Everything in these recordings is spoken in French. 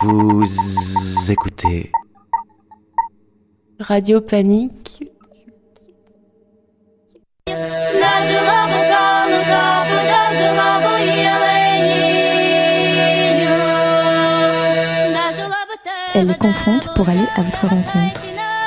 Vous écoutez Radio Panique. Elle les confronte pour aller à votre rencontre.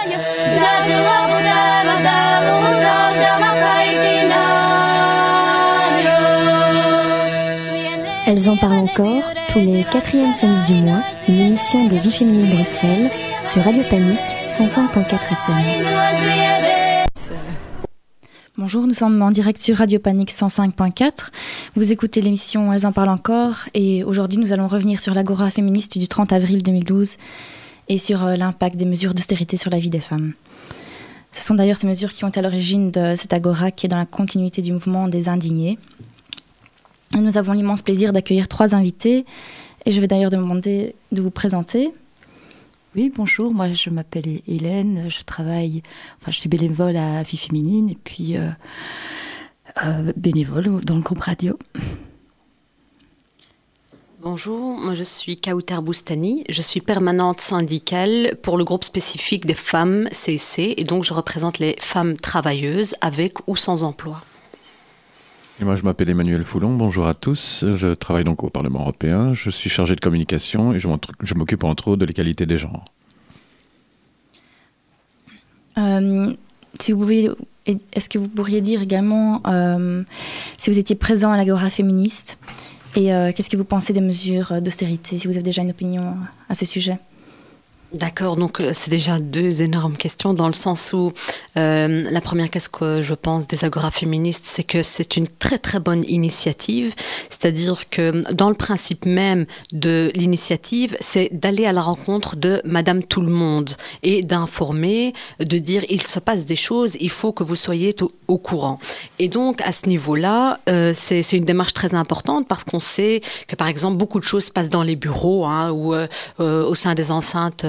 Elles en parlent encore tous les 4e samedis du mois, une émission de Vie féminine Bruxelles sur Radio Panique 105.4 FM. Bonjour, nous sommes en direct sur Radio Panique 105.4. Vous écoutez l'émission Elles en parlent encore et aujourd'hui nous allons revenir sur l'Agora féministe du 30 avril 2012 et sur l'impact des mesures d'austérité sur la vie des femmes. Ce sont d'ailleurs ces mesures qui ont été à l'origine de cette Agora qui est dans la continuité du mouvement des indignés. Et nous avons l'immense plaisir d'accueillir 3 invités et je vais d'ailleurs demander de vous présenter. Oui, bonjour, moi je m'appelle Hélène, je suis bénévole à Vie féminine et puis bénévole dans le groupe radio. Bonjour, moi je suis Kautar Boustani, je suis permanente syndicale pour le groupe spécifique des femmes CEC et donc je représente les femmes travailleuses avec ou sans emploi. Et moi, je m'appelle Emmanuel Foulon, bonjour à tous. Je travaille donc au Parlement européen, je suis chargé de communication et je m'occupe entre autres de l'égalité des genres. Est-ce que vous pourriez dire également si vous étiez présent à l'Agora féministe et qu'est-ce que vous pensez des mesures d'austérité, si vous avez déjà une opinion à ce sujet ? D'accord, donc c'est déjà 2 énormes questions dans le sens où la première, qu'est-ce que je pense des agoras féministes, c'est que c'est une très très bonne initiative, c'est-à-dire que dans le principe même de l'initiative, c'est d'aller à la rencontre de Madame tout le monde et d'informer, de dire il se passe des choses, il faut que vous soyez au courant. Et donc à ce niveau-là, c'est une démarche très importante parce qu'on sait que par exemple beaucoup de choses se passent dans les bureaux ou au sein des enceintes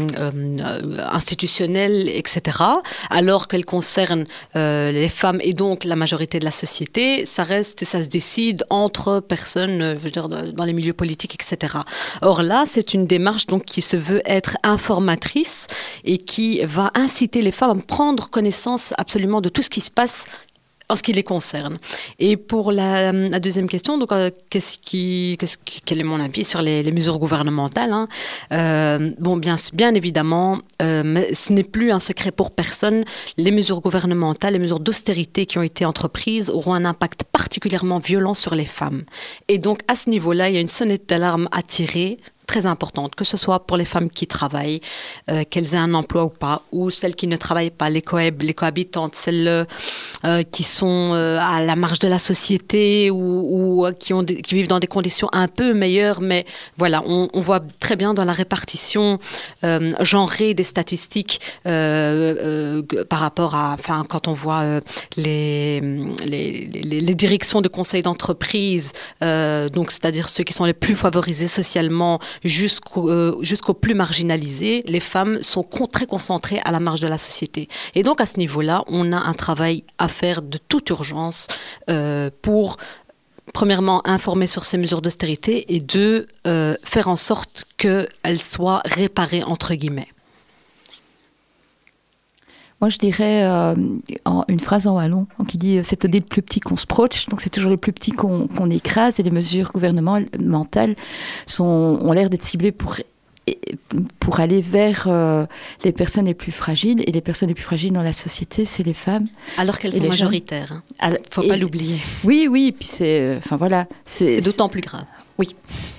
institutionnelles, etc. Alors qu'elles concernent les femmes et donc la majorité de la société, ça se décide entre personnes, je veux dire, dans les milieux politiques, etc. Or là, c'est une démarche donc qui se veut être informatrice et qui va inciter les femmes à prendre connaissance absolument de tout ce qui se passe en ce qui les concerne. Et pour la deuxième question, donc, quel est mon avis sur les mesures gouvernementales bien évidemment, mais ce n'est plus un secret pour personne, les mesures gouvernementales, les mesures d'austérité qui ont été entreprises auront un impact particulièrement violent sur les femmes. Et donc, à ce niveau-là, il y a une sonnette d'alarme à tirer, très importante, que ce soit pour les femmes qui travaillent, qu'elles aient un emploi ou pas, ou celles qui ne travaillent pas, les cohabitantes, celles qui sont à la marge de la société ou qui vivent dans des conditions un peu meilleures, mais voilà, on voit très bien dans la répartition genrée des statistiques par rapport à, quand on voit les directions de conseils d'entreprise, donc c'est-à-dire ceux qui sont les plus favorisés socialement, jusqu'aux plus marginalisés, les femmes sont très concentrées à la marge de la société. Et donc, à ce niveau-là, on a un travail à faire de toute urgence pour, premièrement, informer sur ces mesures d'austérité et 2, faire en sorte qu'elles soient réparées, entre guillemets. Moi, je dirais une phrase en wallon qui dit « c'est au dé le plus petit qu'on se proche », donc c'est toujours les plus petits qu'on écrase et les mesures gouvernementales ont l'air d'être ciblées pour aller vers les personnes les plus fragiles, et les personnes les plus fragiles dans la société, c'est les femmes. Alors qu'elles sont majoritaires, il ne faut pas l'oublier. Oui, puis c'est d'autant plus grave. Oui.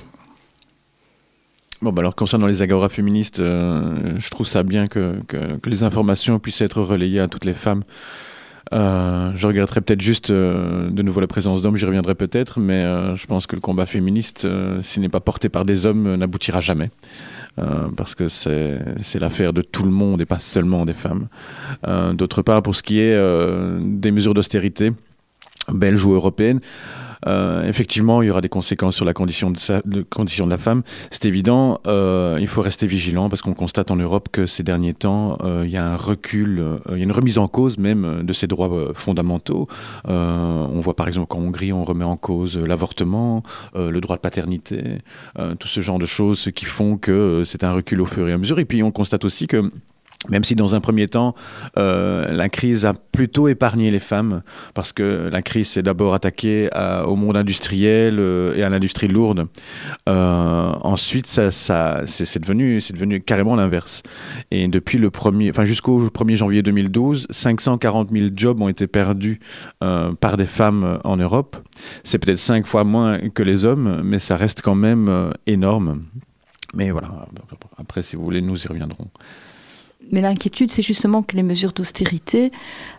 Bon, alors concernant les agoras féministes, je trouve ça bien que les informations puissent être relayées à toutes les femmes. Je regretterais peut-être juste de nouveau la présence d'hommes, j'y reviendrai peut-être, mais je pense que le combat féministe, s'il n'est pas porté par des hommes, n'aboutira jamais. Parce que c'est l'affaire de tout le monde et pas seulement des femmes. D'autre part, pour ce qui est des mesures d'austérité, belges ou européennes, Effectivement, il y aura des conséquences sur la condition de la femme. C'est évident, il faut rester vigilant parce qu'on constate en Europe que ces derniers temps, il y a un recul, il y a une remise en cause même de ces droits fondamentaux. On voit par exemple qu'en Hongrie, on remet en cause l'avortement, le droit de paternité, tout ce genre de choses qui font que c'est un recul au fur et à mesure. Et puis on constate aussi que même si dans un premier temps, la crise a plutôt épargné les femmes, parce que la crise s'est d'abord attaquée au monde industriel et à l'industrie lourde. Ensuite, c'est devenu carrément l'inverse. Et depuis jusqu'au 1er janvier 2012, 540 000 jobs ont été perdus par des femmes en Europe. C'est peut-être 5 fois moins que les hommes, mais ça reste quand même énorme. Mais voilà, après, si vous voulez, nous y reviendrons. Mais l'inquiétude, c'est justement que les mesures d'austérité,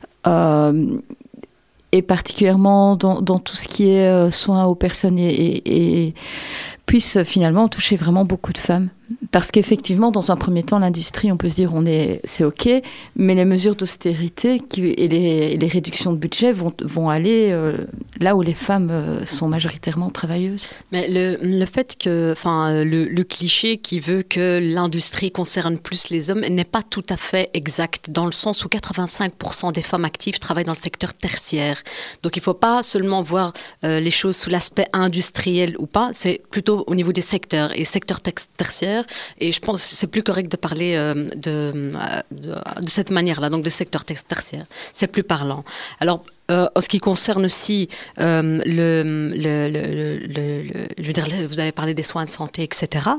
et particulièrement dans tout ce qui est soins aux personnes, et puissent finalement toucher vraiment beaucoup de femmes. Parce qu'effectivement, dans un premier temps, l'industrie, on peut se dire c'est OK, mais les mesures d'austérité et les réductions de budget vont aller là où les femmes sont majoritairement travailleuses. Mais le fait que, le cliché qui veut que l'industrie concerne plus les hommes n'est pas tout à fait exact, dans le sens où 85% des femmes actives travaillent dans le secteur tertiaire. Donc il ne faut pas seulement voir les choses sous l'aspect industriel ou pas, c'est plutôt au niveau des secteurs. Et secteur tertiaire, et je pense que c'est plus correct de parler de cette manière-là, donc de secteur tertiaire. C'est plus parlant. Alors, en ce qui concerne aussi, je veux dire, vous avez parlé des soins de santé, etc.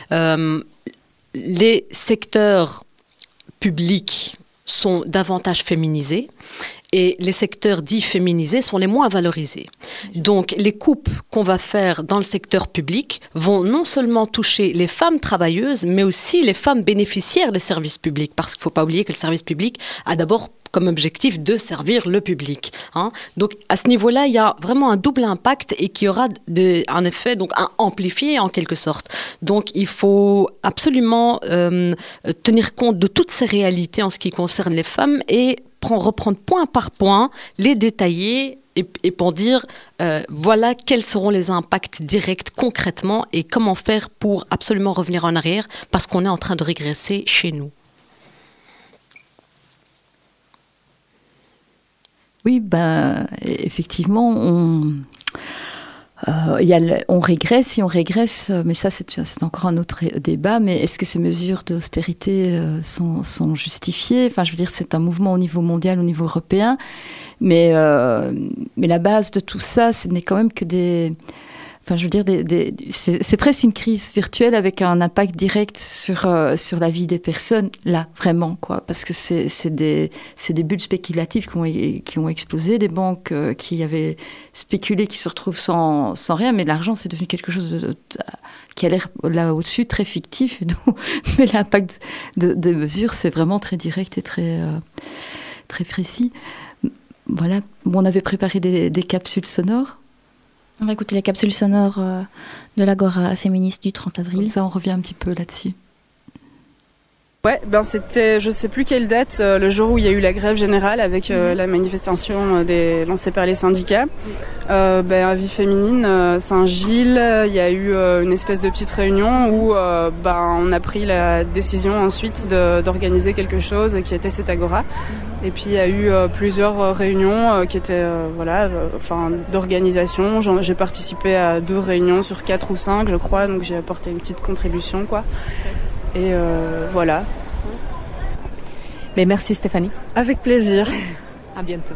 Les secteurs publics sont davantage féminisés. Et les secteurs dits féminisés sont les moins valorisés. Donc, les coupes qu'on va faire dans le secteur public vont non seulement toucher les femmes travailleuses, mais aussi les femmes bénéficiaires des services publics. Parce qu'il ne faut pas oublier que le service public a d'abord comme objectif de servir le public. Donc, à ce niveau-là, il y a vraiment un double impact et qui aura un effet donc amplifié en quelque sorte. Donc, il faut absolument tenir compte de toutes ces réalités en ce qui concerne les femmes et reprendre point par point, les détailler et pour dire voilà quels seront les impacts directs concrètement et comment faire pour absolument revenir en arrière parce qu'on est en train de régresser chez nous. Oui, effectivement, on régresse, mais ça c'est encore un autre débat, mais est-ce que ces mesures d'austérité sont justifiées ? Enfin, je veux dire, c'est un mouvement au niveau mondial, au niveau européen, mais la base de tout ça, ce n'est quand même que des... Enfin, je veux dire, c'est presque une crise virtuelle avec un impact direct sur la vie des personnes, là, vraiment, quoi. Parce que c'est des bulles spéculatives qui ont explosé, des banques qui avaient spéculé, qui se retrouvent sans rien, mais l'argent, c'est devenu quelque chose qui a l'air, là au-dessus, très fictif. Mais l'impact des mesures, c'est vraiment très direct et très précis. Voilà, on avait préparé des capsules sonores. On va écouter les capsules sonores de l'Agora féministe du 30 avril. Comme ça, on revient un petit peu là-dessus. Ouais, c'était, je sais plus quelle date, le jour où il y a eu la grève générale avec la manifestation lancée par les syndicats. À Vie Féminine, Saint-Gilles, il y a eu une espèce de petite réunion où on a pris la décision ensuite d'organiser quelque chose qui était cette Agora. Et puis il y a eu plusieurs réunions qui étaient d'organisation. J'ai participé à 2 réunions sur 4 ou 5, je crois, donc j'ai apporté une petite contribution, quoi. Et voilà. Mais merci Stéphanie. Avec plaisir. À bientôt.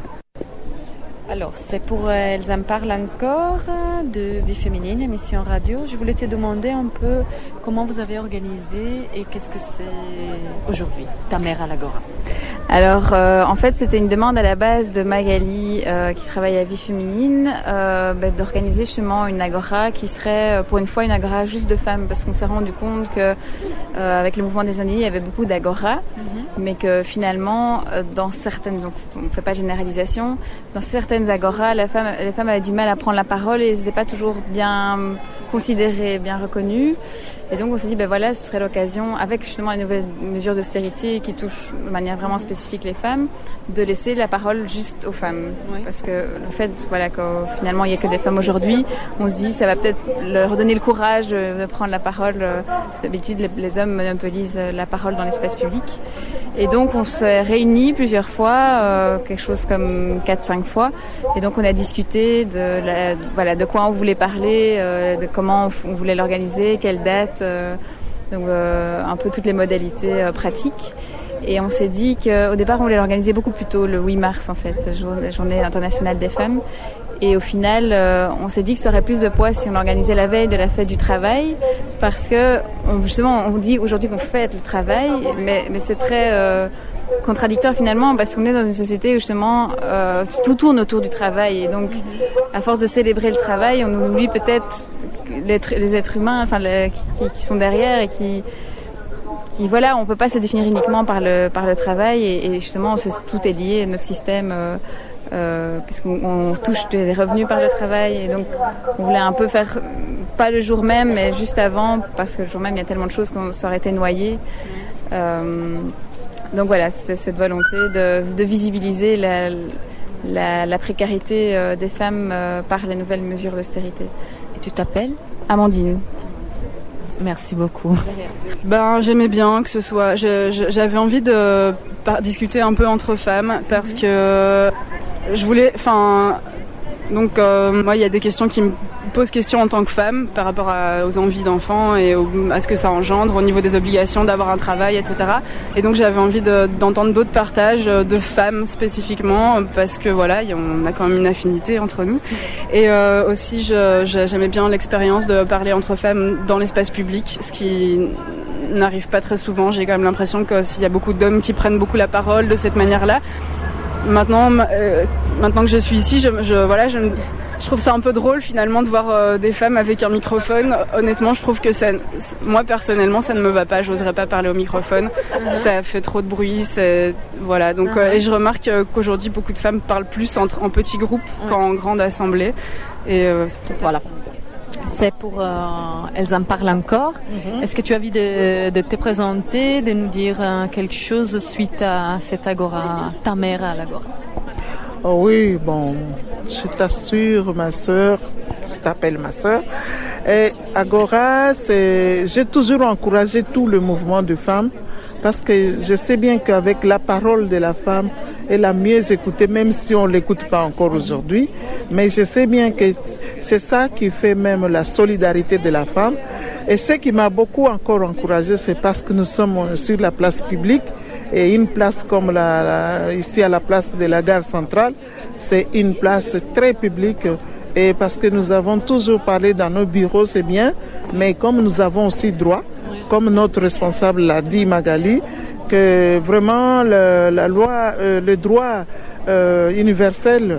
Alors, c'est pour Elles en parlent encore de Vie Féminine, émission radio. Je voulais te demander un peu comment vous avez organisé et qu'est-ce que c'est aujourd'hui, ta mère à l'Agora. Alors, en fait, c'était une demande à la base de Magali, qui travaille à Vie Féminine, d'organiser justement une agora qui serait, pour une fois, une agora juste de femmes, parce qu'on s'est rendu compte que, avec le mouvement des années, il y avait beaucoup d'agoras, mais que finalement, dans certaines, on ne fait pas de généralisation, dans certaines agoras, les femmes avaient du mal à prendre la parole et elles n'étaient pas toujours bien considéré, bien reconnu. Et donc on s'est dit, ce serait l'occasion, avec justement les nouvelles mesures d'austérité qui touchent de manière vraiment spécifique les femmes, de laisser la parole juste aux femmes. Oui. Parce que le fait, que finalement il n'y a que des femmes aujourd'hui, on se dit, ça va peut-être leur donner le courage de prendre la parole. D'habitude, les hommes monopolisent la parole dans l'espace public. Et donc on s'est réunis plusieurs fois, quelque chose comme 4-5 fois. Et donc on a discuté de quoi on voulait parler, de comment on voulait l'organiser, quelle date, un peu toutes les modalités pratiques. Et on s'est dit qu'au départ on voulait l'organiser beaucoup plus tôt, le 8 mars en fait, journée internationale des femmes. Et au final, on s'est dit que ça aurait plus de poids si on l'organisait la veille de la fête du travail, parce que on dit aujourd'hui qu'on fête le travail, mais c'est très contradictoire finalement, parce qu'on est dans une société où justement tout tourne autour du travail. Et donc, à force de célébrer le travail, on oublie peut-être les êtres humains, qui sont derrière et qui on peut pas se définir uniquement par le travail. Et justement, tout est lié, notre système. Puisqu'on touche des revenus par le travail, et donc on voulait un peu faire, pas le jour même, mais juste avant, parce que le jour même il y a tellement de choses qu'on s'aurait été noyé. Donc voilà, c'était cette volonté de visibiliser la précarité des femmes par les nouvelles mesures d'austérité. Et tu t'appelles ? Amandine. Merci beaucoup. J'aimais bien que ce soit... J'avais envie de discuter un peu entre femmes, parce que je voulais... moi, il y a des questions qui me posent question en tant que femme par rapport aux envies d'enfants et à ce que ça engendre au niveau des obligations d'avoir un travail, etc. Et donc j'avais envie d'entendre d'autres partages de femmes spécifiquement, parce que on a quand même une affinité entre nous. Et aussi, j'aimais bien l'expérience de parler entre femmes dans l'espace public, ce qui n'arrive pas très souvent. J'ai quand même l'impression que s'il y a beaucoup d'hommes qui prennent beaucoup la parole de cette manière-là. Maintenant que je suis ici, je trouve ça un peu drôle finalement de voir des femmes avec un microphone. Honnêtement, je trouve que moi personnellement, ça ne me va pas. J'oserais pas parler au microphone. Ça fait trop de bruit. Et je remarque qu'aujourd'hui, beaucoup de femmes parlent plus en petits groupes qu'en grande assemblée. Et voilà. C'est pour Elles en parlent encore. Est-ce que tu as envie de te présenter, de nous dire quelque chose suite à cette agora, ta mère à l'agora? Oh oui, je t'assure, ma sœur, je t'appelle ma sœur. Et Agora, j'ai toujours encouragé tout le mouvement de femmes, parce que je sais bien qu'avec la parole de la femme, elle a mieux écouté, même si on ne l'écoute pas encore aujourd'hui. Mais je sais bien que c'est ça qui fait même la solidarité de la femme. Et ce qui m'a beaucoup encore encouragé, c'est parce que nous sommes sur la place publique. Et une place comme ici à la place de la gare centrale, c'est une place très publique. Et parce que nous avons toujours parlé dans nos bureaux, c'est bien. Mais comme nous avons aussi droit, comme notre responsable l'a dit, Magali, que vraiment la loi, le droit universel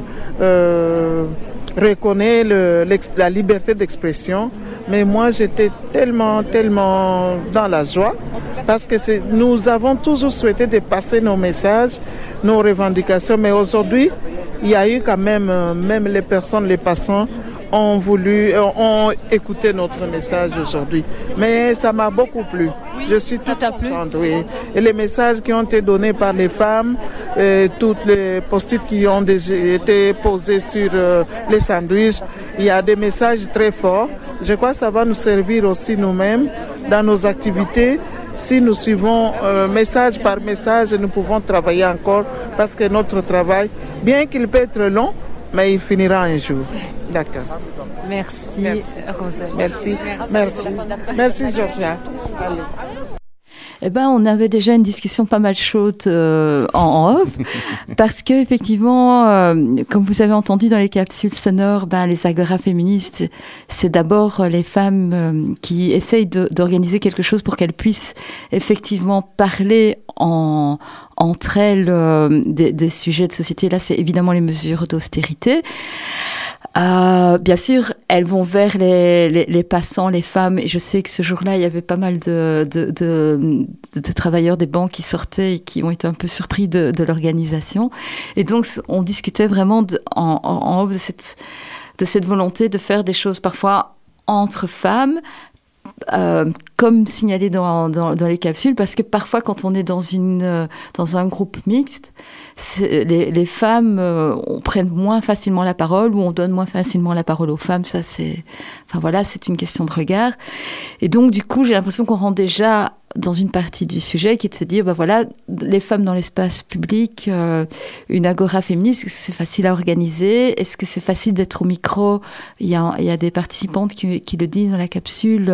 reconnaît la liberté d'expression. Mais moi, j'étais tellement dans la joie, parce que nous avons toujours souhaité de passer nos messages, nos revendications. Mais aujourd'hui, il y a eu quand même les personnes, les passants, ont écouté notre message aujourd'hui. Mais ça m'a beaucoup plu. Oui, je suis toute contente, oui. Et les messages qui ont été donnés par les femmes, toutes les post-it qui ont été posés sur les sandwichs, il y a des messages très forts. Je crois que ça va nous servir aussi nous-mêmes dans nos activités. Si nous suivons message par message, nous pouvons travailler encore, parce que notre travail, bien qu'il peut être long, mais il finira un jour. D'accord. Merci, Roselle. Merci, Georgia. Allez. On avait déjà une discussion pas mal chaude en off, parce que effectivement, comme vous avez entendu dans les capsules sonores, les agoras féministes, c'est d'abord les femmes qui essayent d'organiser quelque chose pour qu'elles puissent effectivement parler entre elles des sujets de société. Là, c'est évidemment les mesures d'austérité. Bien sûr, elles vont vers les passants, les femmes, et je sais que ce jour-là, il y avait pas mal de travailleurs des banques qui sortaient et qui ont été un peu surpris de l'organisation. Et donc, on discutait vraiment en haut de cette volonté de faire des choses parfois entre femmes, comme signalé dans les capsules, parce que parfois quand on est dans un groupe mixte, les femmes prennent moins facilement la parole, ou on donne moins facilement la parole aux femmes. Ça, c'est une question de regard. Et donc du coup, j'ai l'impression qu'on rentre déjà dans une partie du sujet qui est de se dire, les femmes dans l'espace public, une agora féministe, est-ce que c'est facile à organiser? Est-ce que c'est facile d'être au micro? Il y a des participantes qui le disent dans la capsule.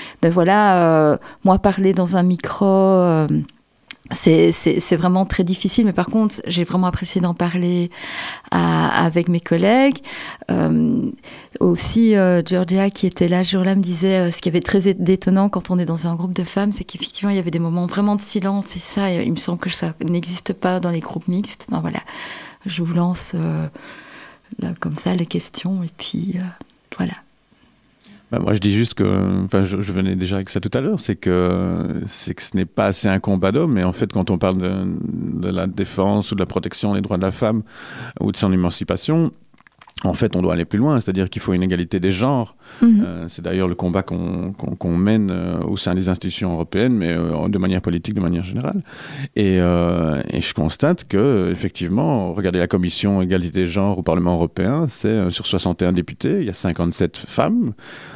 Moi, parler dans un micro, c'est vraiment très difficile. Mais par contre, j'ai vraiment apprécié d'en parler avec mes collègues. Aussi, Georgia, qui était là ce jour-là, me disait ce qui avait très étonnant quand on est dans un groupe de femmes, c'est qu'effectivement, il y avait des moments vraiment de silence. Et ça, il me semble que ça n'existe pas dans les groupes mixtes. Je vous lance là, comme ça les questions. Et puis, voilà. Moi, je dis juste que, je venais déjà avec ça tout à l'heure, c'est que ce n'est pas assez un combat d'hommes, mais en fait, quand on parle de la défense ou de la protection des droits de la femme ou de son émancipation, en fait, on doit aller plus loin, c'est-à-dire qu'il faut une égalité des genres. C'est d'ailleurs le combat qu'on mène au sein des institutions européennes, mais de manière politique, de manière générale. Et je constate que, effectivement, regardez la commission égalité des genres au Parlement européen, c'est sur 61 députés, il y a 57 femmes.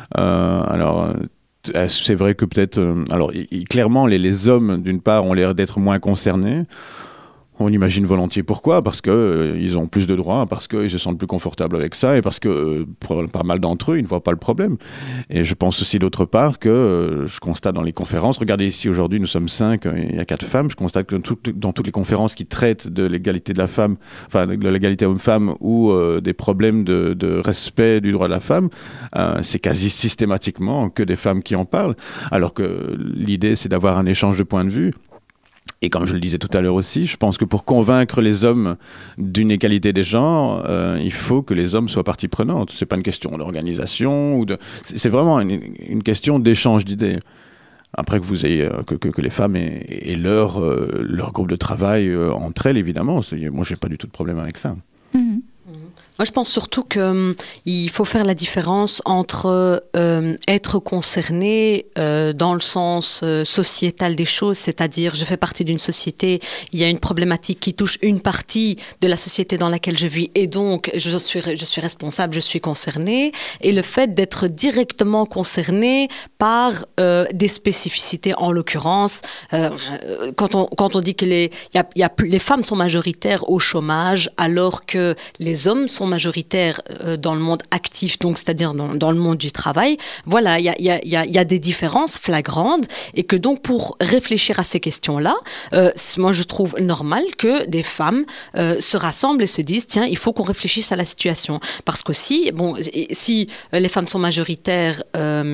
C'est vrai que peut-être... clairement, les hommes, d'une part, ont l'air d'être moins concernés. On imagine volontiers pourquoi, parce qu'ils ont plus de droits, parce qu'ils se sentent plus confortables avec ça, et parce que pour pas mal d'entre eux, ils ne voient pas le problème. Et je pense aussi d'autre part que je constate dans les conférences, regardez ici aujourd'hui, nous sommes 5, il y a 4 femmes, je constate que dans toutes les conférences qui traitent de l'égalité de la femme, de l'égalité homme-femme ou des problèmes de respect du droit de la femme, c'est quasi systématiquement que des femmes qui en parlent, alors que l'idée c'est d'avoir un échange de points de vue. Et comme je le disais tout à l'heure aussi, je pense que pour convaincre les hommes d'une égalité des genres, il faut que les hommes soient partie prenante. C'est pas une question d'organisation, c'est vraiment une question d'échange d'idées. Après que vous ayez que les femmes aient leur groupe de travail entre elles, évidemment. Moi, j'ai pas du tout de problème avec ça. Moi, je pense surtout qu'il faut faire la différence entre être concerné dans le sens sociétal des choses, c'est-à-dire je fais partie d'une société, il y a une problématique qui touche une partie de la société dans laquelle je vis et donc je suis responsable, je suis concerné, et le fait d'être directement concerné par des spécificités, en l'occurrence, quand on dit que les femmes sont majoritaires au chômage alors que les hommes sont majoritaires dans le monde actif, donc c'est-à-dire dans le monde du travail. Voilà, il y a des différences flagrantes et que donc pour réfléchir à ces questions-là, moi je trouve normal que des femmes se rassemblent et se disent tiens, il faut qu'on réfléchisse à la situation. Parce qu'aussi, si les femmes sont majoritaires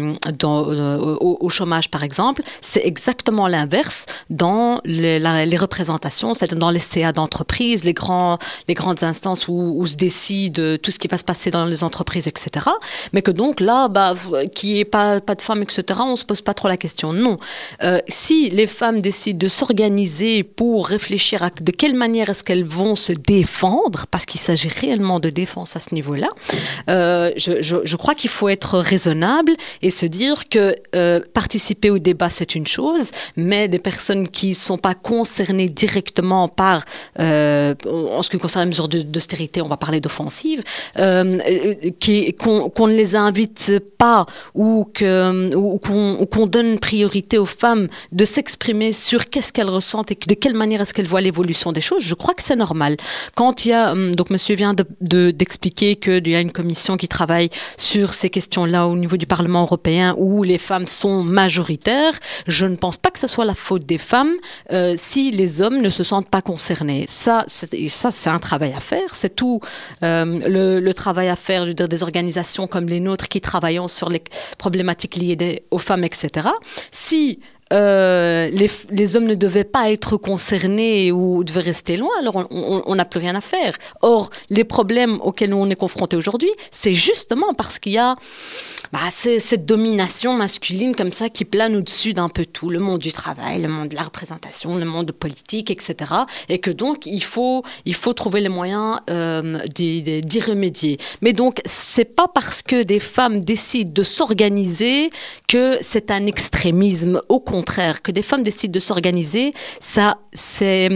au chômage par exemple, c'est exactement l'inverse dans les représentations, c'est-à-dire dans les CA d'entreprise, les grandes instances où se décide de tout ce qui va se passer dans les entreprises, etc. Mais que donc là, qu'il n'y ait pas de femmes, etc., on ne se pose pas trop la question. Non. Si les femmes décident de s'organiser pour réfléchir à de quelle manière est-ce qu'elles vont se défendre, parce qu'il s'agit réellement de défense à ce niveau-là, je crois qu'il faut être raisonnable et se dire que participer au débat, c'est une chose, mais des personnes qui ne sont pas concernées directement par, en ce qui concerne les mesures d'austérité, on va parler d'offensive, qu'on ne les invite pas ou qu'on donne priorité aux femmes de s'exprimer sur qu'est-ce qu'elles ressentent et de quelle manière est-ce qu'elles voient l'évolution des choses, je crois que c'est normal. Quand il y a, donc monsieur vient d'expliquer qu'il y a une commission qui travaille sur ces questions-là au niveau du Parlement européen où les femmes sont majoritaires, je ne pense pas que ce soit la faute des femmes si les hommes ne se sentent pas concernés. Ça c'est un travail à faire, c'est tout le travail à faire, je veux dire, des organisations comme les nôtres qui travaillent sur les problématiques liées aux femmes, etc. Si les hommes ne devaient pas être concernés ou devaient rester loin, alors on n'a plus rien à faire. Or, les problèmes auxquels on est confrontés aujourd'hui, c'est justement parce qu'il y a cette domination masculine comme ça qui plane au-dessus d'un peu tout, le monde du travail, le monde de la représentation, le monde politique, etc. Et que donc, il faut trouver les moyens d'y remédier. Mais donc, c'est pas parce que des femmes décident de s'organiser que c'est un extrémisme. Au contraire, que des femmes décident de s'organiser, ça, c'est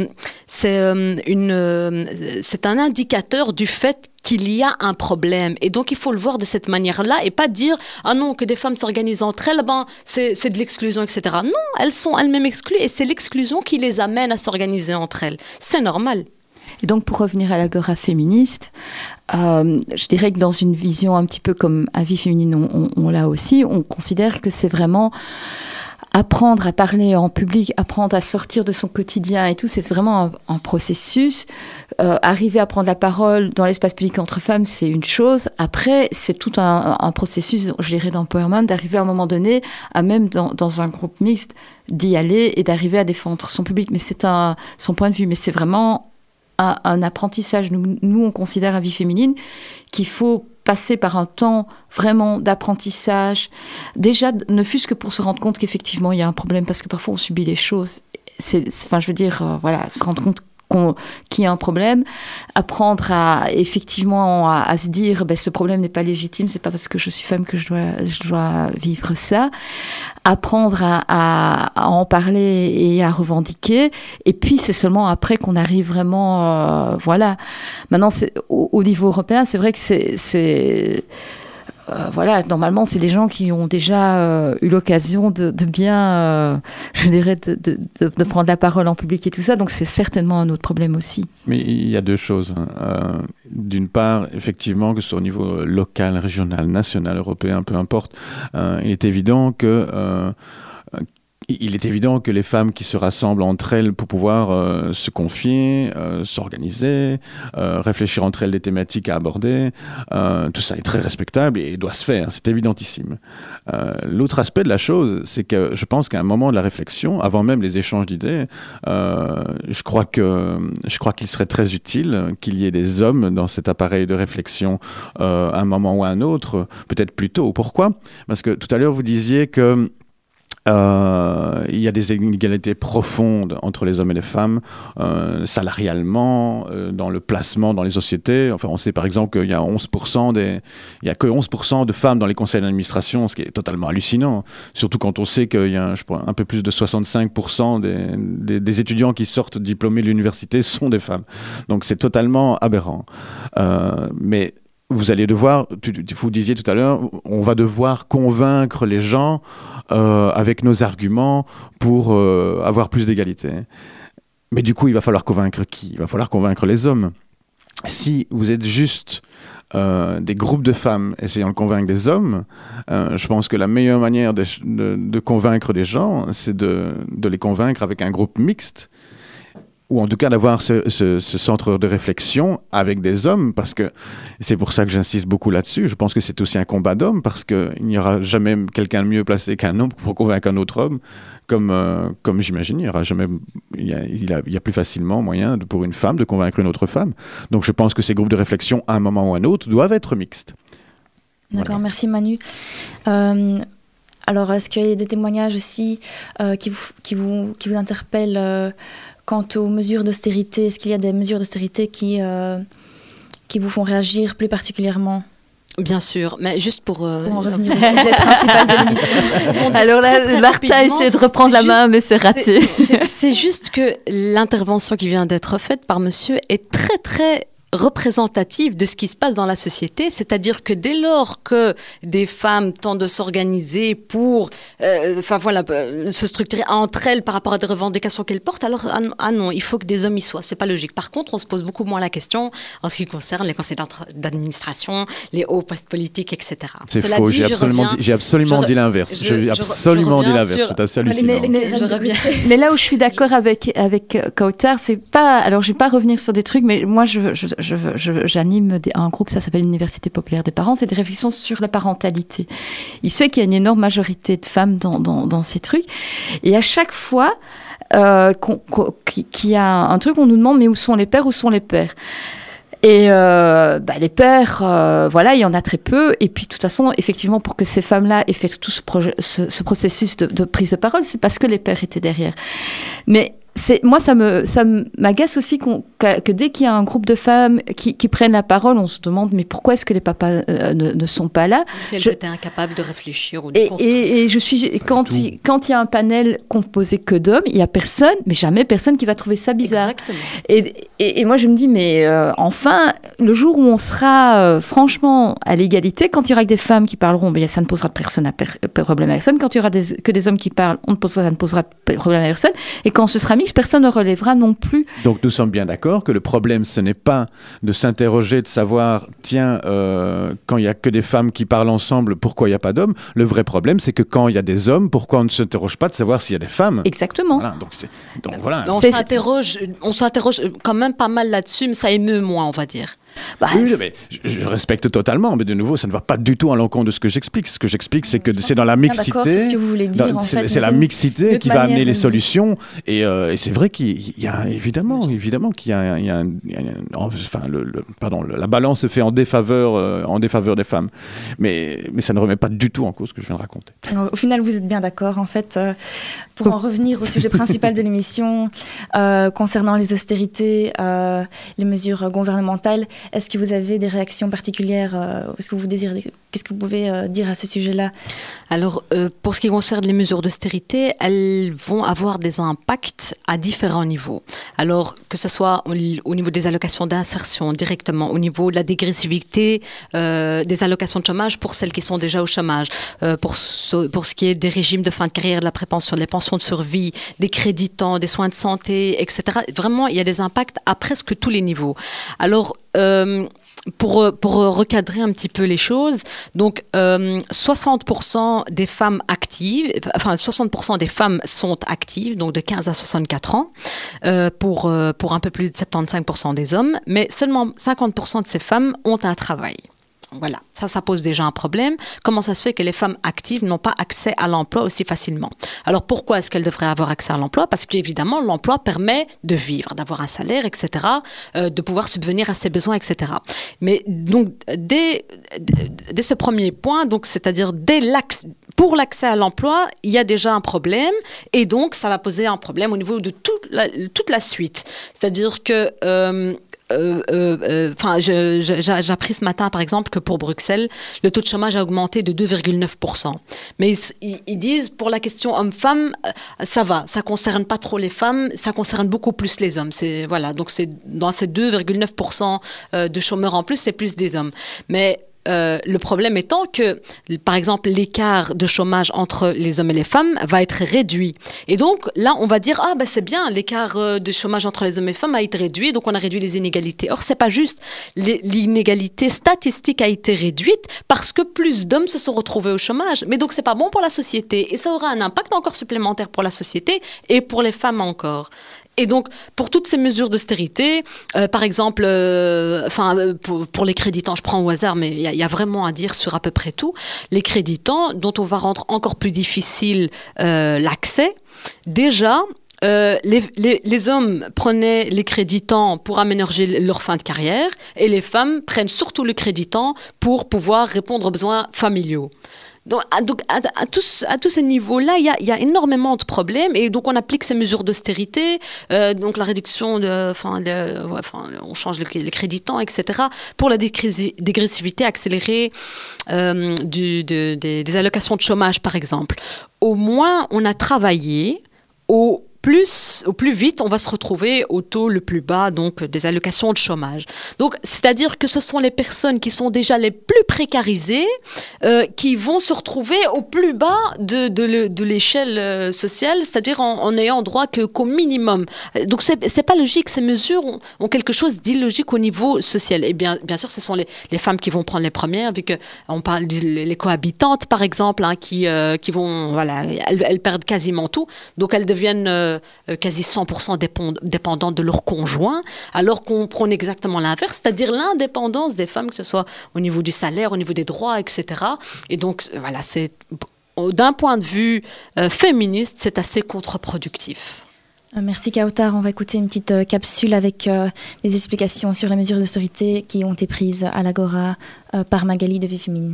un indicateur du fait qu'il y a un problème. Et donc, il faut le voir de cette manière-là et pas dire « Ah non, que des femmes s'organisent entre elles, c'est de l'exclusion, etc. » Non, elles sont elles-mêmes exclues et c'est l'exclusion qui les amène à s'organiser entre elles. C'est normal. Et donc, pour revenir à l'agora féministe, je dirais que dans une vision un petit peu comme à Vie féminine, on l'a aussi, on considère que c'est vraiment apprendre à parler en public, apprendre à sortir de son quotidien et tout, c'est vraiment un processus. Arriver à prendre la parole dans l'espace public entre femmes, c'est une chose. Après, c'est tout un processus, je dirais, d'empowerment, d'arriver à un moment donné, à même dans un groupe mixte, d'y aller et d'arriver à défendre son public. Mais c'est son point de vue, mais c'est vraiment un apprentissage. Nous, on considère à Vie féminine qu'il faut passer par un temps vraiment d'apprentissage, déjà ne fût-ce que pour se rendre compte qu'effectivement il y a un problème, parce que parfois on subit les choses, se rendre compte qu'il y a un problème, apprendre effectivement à se dire ce problème n'est pas légitime, c'est pas parce que je suis femme que je dois vivre ça, apprendre à en parler et à revendiquer, et puis c'est seulement après qu'on arrive vraiment Maintenant au niveau européen, c'est vrai que c'est normalement, c'est des gens qui ont déjà eu l'occasion de bien, je dirais, de prendre la parole en public et tout ça. Donc, c'est certainement un autre problème aussi. Mais il y a deux choses. D'une part, effectivement, que ce soit au niveau local, régional, national, européen, peu importe, il est évident que les femmes qui se rassemblent entre elles pour pouvoir se confier, s'organiser, réfléchir entre elles des thématiques à aborder, tout ça est très respectable et doit se faire, c'est évidentissime. L'autre aspect de la chose, c'est que je pense qu'à un moment de la réflexion, avant même les échanges d'idées, je crois qu'il serait très utile qu'il y ait des hommes dans cet appareil de réflexion à un moment ou à un autre, peut-être plus tôt. Pourquoi ? Parce que tout à l'heure, vous disiez que il y a des inégalités profondes entre les hommes et les femmes, salarialement, dans le placement dans les sociétés. Enfin, on sait par exemple qu'il y a 11% il y a que 11% de femmes dans les conseils d'administration, ce qui est totalement hallucinant. Surtout quand on sait qu'il y a un peu plus de 65% des étudiants qui sortent diplômés de l'université sont des femmes. Donc c'est totalement aberrant. Mais vous allez devoir, vous disiez tout à l'heure, on va devoir convaincre les gens avec nos arguments pour avoir plus d'égalité. Mais du coup, il va falloir convaincre qui ? Il va falloir convaincre les hommes. Si vous êtes juste des groupes de femmes essayant de convaincre des hommes, je pense que la meilleure manière de convaincre des gens, c'est de les convaincre avec un groupe mixte, ou en tout cas d'avoir ce centre de réflexion avec des hommes, parce que c'est pour ça que j'insiste beaucoup là-dessus. Je pense que c'est aussi un combat d'hommes, parce qu'il n'y aura jamais quelqu'un de mieux placé qu'un homme pour convaincre un autre homme, comme j'imagine, il y a plus facilement moyen pour une femme de convaincre une autre femme. Donc je pense que ces groupes de réflexion, à un moment ou à un autre, doivent être mixtes. D'accord, voilà. Merci Manu. Alors, est-ce qu'il y a des témoignages aussi qui vous interpellent quant aux mesures d'austérité? Est-ce qu'il y a des mesures d'austérité qui vous font réagir plus particulièrement? Bien sûr, mais juste pour en revenir au sujet principal de l'émission. Alors là, Martha essaie de reprendre la main, mais c'est raté. C'est juste que l'intervention qui vient d'être faite par monsieur est très, très représentative de ce qui se passe dans la société, c'est-à-dire que dès lors que des femmes tentent de s'organiser pour se structurer entre elles par rapport à des revendications qu'elles portent, alors non, il faut que des hommes y soient, c'est pas logique. Par contre, on se pose beaucoup moins la question en ce qui concerne les conseils d'administration, les hauts postes politiques, etc. C'est faux, j'ai absolument dit l'inverse. C'est assez hallucinant. Mais là où je suis d'accord avec Kautar, c'est pas, alors je vais pas revenir sur des trucs, mais moi je j'anime un groupe, ça s'appelle l'Université populaire des parents, c'est des réflexions sur la parentalité. Il se fait qu'il y a une énorme majorité de femmes dans ces trucs, et à chaque fois qu'il y a un truc, on nous demande mais où sont les pères, Et les pères, voilà, il y en a très peu. Et puis, de toute façon, effectivement, pour que ces femmes-là aient fait tout ce processus de prise de parole, c'est parce que les pères étaient derrière. Mais moi, ça m'agace aussi que dès qu'il y a un groupe de femmes qui prennent la parole, on se demande mais pourquoi est-ce que les papas ne sont pas là? Si elles étaient incapables de réfléchir ou de construire. Et quand il y a un panel composé que d'hommes, il y a personne, mais jamais personne qui va trouver ça bizarre. Exactement. Et moi je me dis mais enfin le jour où on sera franchement à l'égalité, quand il y aura que des femmes qui parleront, ça ne posera problème à personne. Quand il y aura que des hommes qui parlent, ça ne posera problème à personne. Et quand ce sera mixte, personne ne relèvera non plus. Donc nous sommes bien d'accord que le problème, ce n'est pas de s'interroger, de savoir, tiens, quand il n'y a que des femmes qui parlent ensemble, pourquoi il n'y a pas d'hommes? Le vrai problème, c'est que quand il y a des hommes, pourquoi on ne s'interroge pas de savoir s'il y a des femmes? Exactement. Voilà, donc voilà. On s'interroge quand même pas mal là-dessus, mais ça émeut moins, on va dire. Oui, mais je respecte totalement, mais de nouveau, ça ne va pas du tout à l'enconque de ce que j'explique. Ce que j'explique, c'est que c'est dans la mixité. C'est ce que vous voulez dire, en fait. C'est la mixité qui va amener les solutions. Et c'est vrai qu'il y a évidemment qu'il y a la balance se fait en défaveur des femmes. Mais ça ne remet pas du tout en cause ce que je viens de raconter. Au final, vous êtes bien d'accord, en fait. Pour en revenir au sujet principal de l'émission, concernant les austérités, les mesures gouvernementales, est-ce que vous avez des réactions particulières? Qu'est-ce que vous pouvez dire à ce sujet-là? Alors, pour ce qui concerne les mesures d'austérité, elles vont avoir des impacts à différents niveaux. Alors, que ce soit au niveau des allocations d'insertion directement, au niveau de la dégressivité des allocations de chômage pour celles qui sont déjà au chômage, pour ce qui est des régimes de fin de carrière, de la prépension, des pensions de survie, des créditants, des soins de santé, etc. Vraiment, il y a des impacts à presque tous les niveaux. Alors, pour recadrer un petit peu les choses, donc 60% des femmes actives, enfin 60% des femmes sont actives, donc de 15 à 64 ans, pour un peu plus de 75% des hommes, mais seulement 50% de ces femmes ont un travail. Voilà, ça pose déjà un problème. Comment ça se fait que les femmes actives n'ont pas accès à l'emploi aussi facilement? Alors pourquoi est-ce qu'elles devraient avoir accès à l'emploi? Parce qu'évidemment, l'emploi permet de vivre, d'avoir un salaire, etc., de pouvoir subvenir à ses besoins, etc. Mais donc, dès ce premier point, donc, c'est-à-dire pour l'accès à l'emploi, il y a déjà un problème, et donc ça va poser un problème au niveau de toute la suite. C'est-à-dire que j'ai appris ce matin, par exemple, que pour Bruxelles, le taux de chômage a augmenté de 2,9%. Mais ils disent, pour la question homme-femme, ça va, ça concerne pas trop les femmes, ça concerne beaucoup plus les hommes. Donc c'est dans ces 2,9% de chômeurs en plus, c'est plus des hommes. Mais le problème étant que, par exemple, l'écart de chômage entre les hommes et les femmes va être réduit. Et donc, là, on va dire, c'est bien, l'écart de chômage entre les hommes et les femmes a été réduit, donc on a réduit les inégalités. Or, c'est pas juste. L'inégalité statistique a été réduite parce que plus d'hommes se sont retrouvés au chômage. Mais donc, c'est pas bon pour la société. Et ça aura un impact encore supplémentaire pour la société et pour les femmes encore. Et donc, pour toutes ces mesures d'austérité, par exemple, pour les créditants, je prends au hasard, mais il y a vraiment à dire sur à peu près tout, les créditants dont on va rendre encore plus difficile l'accès, déjà, les hommes prenaient les créditants pour aménager leur fin de carrière et les femmes prennent surtout le créditant pour pouvoir répondre aux besoins familiaux. Donc à tous ces niveaux-là, il y a énormément de problèmes et donc on applique ces mesures d'austérité, donc la réduction on change les créditants, etc. pour la dégressivité accélérée des allocations de chômage, par exemple. Au moins, on a travaillé au plus vite, on va se retrouver au taux le plus bas donc des allocations de chômage. Donc, c'est-à-dire que ce sont les personnes qui sont déjà les plus précarisées qui vont se retrouver au plus bas de l'échelle sociale, c'est-à-dire en ayant droit qu'au minimum. Donc, c'est pas logique. Ces mesures ont quelque chose d'illogique au niveau social. Et bien sûr, ce sont les femmes qui vont prendre les premières, vu qu'on parle des cohabitantes, par exemple, qui vont, voilà, elles perdent quasiment tout. Donc, elles deviennent quasi 100% dépendantes de leur conjoint, alors qu'on prône exactement l'inverse, c'est-à-dire l'indépendance des femmes, que ce soit au niveau du salaire, au niveau des droits, etc. Et donc, voilà, c'est, d'un point de vue féministe, c'est assez contre-productif. Merci Kautar. On va écouter une petite capsule avec des explications sur les mesures d'austérité qui ont été prises à l'Agora par Magali de Vie Féminine.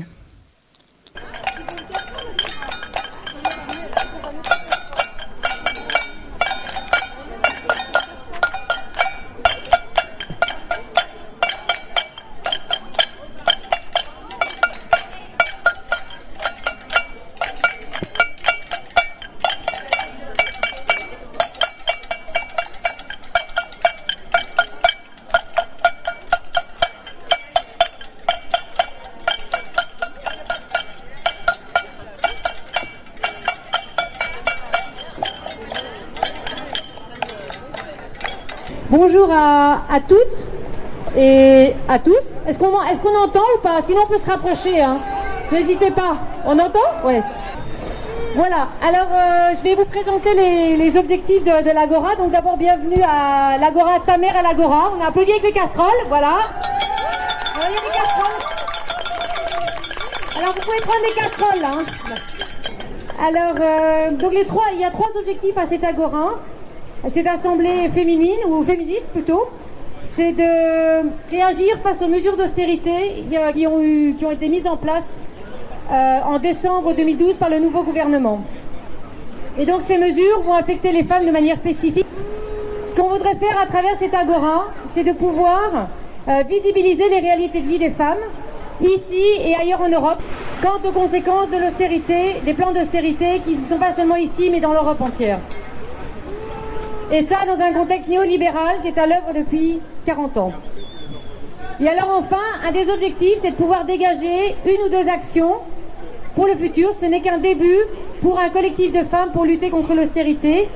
Bonjour à toutes et à tous. Est-ce qu'on entend ou pas? Sinon on peut se rapprocher. Hein. N'hésitez pas. On entend? Oui. Voilà. Alors je vais vous présenter les objectifs de l'Agora. Donc d'abord bienvenue à l'Agora Ta mère à l'Agora. On a applaudi avec les casseroles. Voilà. Voyez les casseroles. Alors vous pouvez prendre les casseroles là. Hein. Alors donc il y a 3 objectifs à cette Agora. Cette assemblée féminine, ou féministe plutôt, c'est de réagir face aux mesures d'austérité qui ont été mises en place en décembre 2012 par le nouveau gouvernement. Et donc ces mesures vont affecter les femmes de manière spécifique. Ce qu'on voudrait faire à travers cette Agora, c'est de pouvoir visibiliser les réalités de vie des femmes, ici et ailleurs en Europe, quant aux conséquences de l'austérité, des plans d'austérité qui ne sont pas seulement ici, mais dans l'Europe entière. Et ça, dans un contexte néolibéral qui est à l'œuvre depuis 40 ans. Et alors enfin, un des objectifs, c'est de pouvoir dégager 1 ou 2 actions pour le futur. Ce n'est qu'un début pour un collectif de femmes pour lutter contre l'austérité.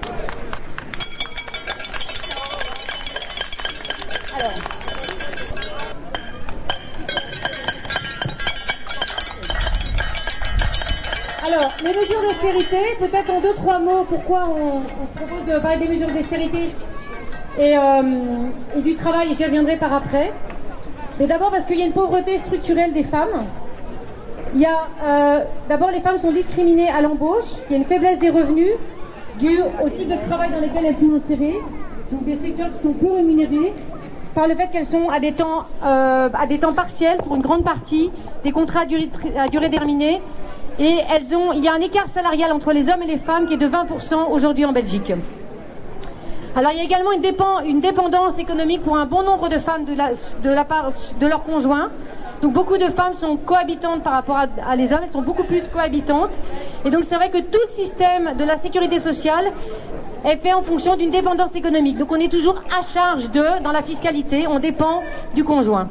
Alors, les mesures d'austérité, peut-être en 2-3 mots, pourquoi on propose de parler des mesures d'austérité et du travail, j'y reviendrai par après. Mais d'abord parce qu'il y a une pauvreté structurelle des femmes. Il y a, d'abord, les femmes sont discriminées à l'embauche, il y a une faiblesse des revenus due au type de travail dans lequel elles sont insérées, donc des secteurs qui sont peu rémunérés, par le fait qu'elles sont à des temps partiels pour une grande partie, des contrats à durée déterminée. Et il y a un écart salarial entre les hommes et les femmes qui est de 20% aujourd'hui en Belgique. Alors il y a également une dépendance économique pour un bon nombre de femmes de la part de leurs conjoints. Donc beaucoup de femmes sont cohabitantes par rapport à les hommes, elles sont beaucoup plus cohabitantes. Et donc c'est vrai que tout le système de la sécurité sociale est fait en fonction d'une dépendance économique. Donc on est toujours à charge dans la fiscalité, on dépend du conjoint.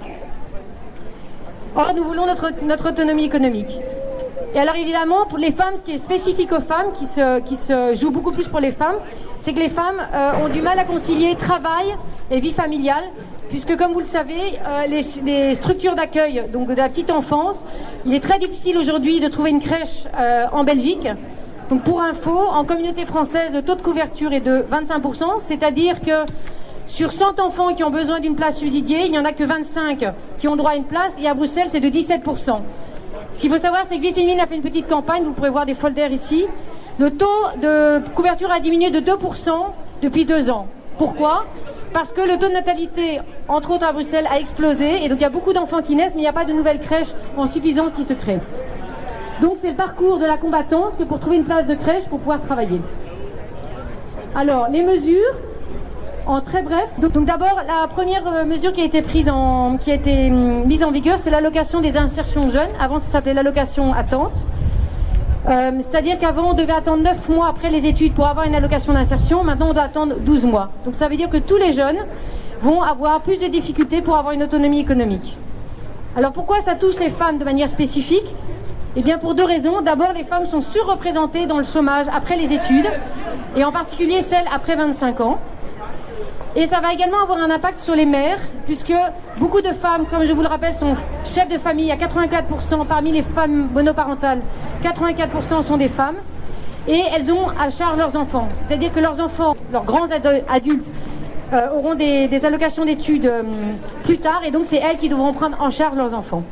Or nous voulons notre autonomie économique. Et alors évidemment, pour les femmes, ce qui est spécifique aux femmes, qui se joue beaucoup plus pour les femmes, c'est que les femmes ont du mal à concilier travail et vie familiale, puisque comme vous le savez, les structures d'accueil, donc de la petite enfance, il est très difficile aujourd'hui de trouver une crèche en Belgique. Donc pour info, en communauté française, le taux de couverture est de 25%, c'est-à-dire que sur 100 enfants qui ont besoin d'une place subsidiée, il n'y en a que 25 qui ont droit à une place, et à Bruxelles, c'est de 17%. Ce qu'il faut savoir, c'est que Vie Féminine a fait une petite campagne, vous pourrez voir des folders ici. Le taux de couverture a diminué de 2% depuis 2 ans. Pourquoi? Parce que le taux de natalité, entre autres à Bruxelles, a explosé, et donc il y a beaucoup d'enfants qui naissent, mais il n'y a pas de nouvelles crèches en suffisance qui se créent. Donc c'est le parcours de la combattante que pour trouver une place de crèche pour pouvoir travailler. Alors, les mesures, en très bref. Donc d'abord, la première mesure qui a été mise en vigueur, c'est l'allocation des insertions jeunes. Avant, ça s'appelait l'allocation attente. C'est-à-dire qu'avant, on devait attendre 9 mois après les études pour avoir une allocation d'insertion. Maintenant, on doit attendre 12 mois. Donc ça veut dire que tous les jeunes vont avoir plus de difficultés pour avoir une autonomie économique. Alors pourquoi ça touche les femmes de manière spécifique? Eh bien pour 2 raisons. D'abord, les femmes sont surreprésentées dans le chômage après les études, et en particulier celles après 25 ans. Et ça va également avoir un impact sur les mères, puisque beaucoup de femmes, comme je vous le rappelle, sont chefs de famille. À 84% parmi les femmes monoparentales, 84% sont des femmes. Et elles ont à charge leurs enfants. C'est-à-dire que leurs enfants leurs grands adultes auront des allocations d'études plus tard, et donc c'est elles qui devront prendre en charge leurs enfants.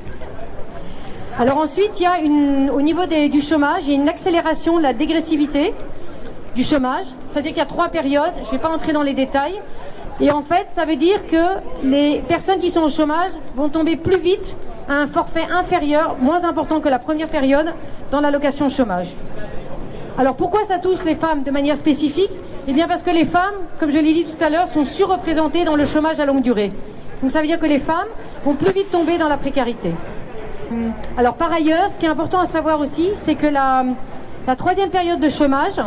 Alors ensuite, il y a au niveau du chômage, il y a une accélération de la dégressivité du chômage, c'est-à-dire qu'il y a 3 périodes, je ne vais pas entrer dans les détails, et en fait, ça veut dire que les personnes qui sont au chômage vont tomber plus vite à un forfait inférieur, moins important que la première période, dans l'allocation chômage. Alors pourquoi ça touche les femmes de manière spécifique? Eh bien parce que les femmes, comme je l'ai dit tout à l'heure, sont surreprésentées dans le chômage à longue durée. Donc ça veut dire que les femmes vont plus vite tomber dans la précarité. Alors par ailleurs, ce qui est important à savoir aussi, c'est que la 3e période de chômage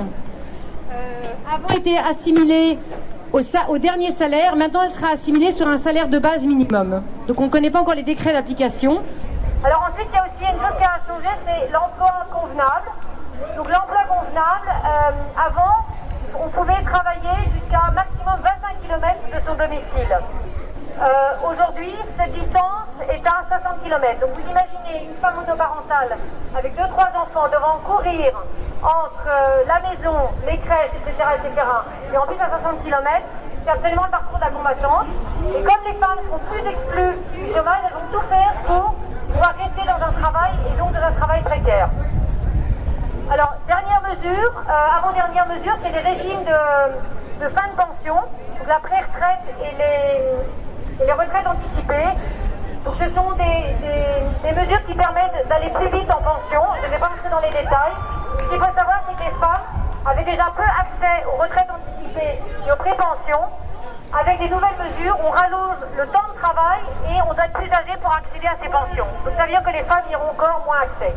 avant était assimilée au dernier salaire, maintenant elle sera assimilée sur un salaire de base minimum. Donc on ne connaît pas encore les décrets d'application. Alors ensuite, il y a aussi une chose qui a changé, c'est l'emploi convenable. Donc l'emploi convenable, avant, on pouvait travailler jusqu'à un maximum 25 km de son domicile. Aujourd'hui, cette distance est à 60 km. Donc vous imaginez une femme monoparentale avec 2-3 enfants devant courir entre la maison, les crèches, etc., et en plus à 60 km, c'est absolument le parcours de la combattante. Et comme les femmes seront plus exclues du chômage, elles vont tout faire pour pouvoir rester dans un travail, et donc dans un travail précaire. Alors, dernière mesure, avant-dernière mesure, c'est les régimes de fin de pension, donc la pré-retraite et les retraites anticipées. Donc ce sont des mesures qui permettent d'aller plus vite en pension. Je ne vais pas entrer dans les détails. Ce qu'il faut savoir, c'est que les femmes avaient déjà peu accès aux retraites anticipées et aux pré-pensions. Avec des nouvelles mesures, on rallonge le temps de travail et on doit être plus âgé pour accéder à ces pensions. Donc ça veut dire que les femmes y auront encore moins accès.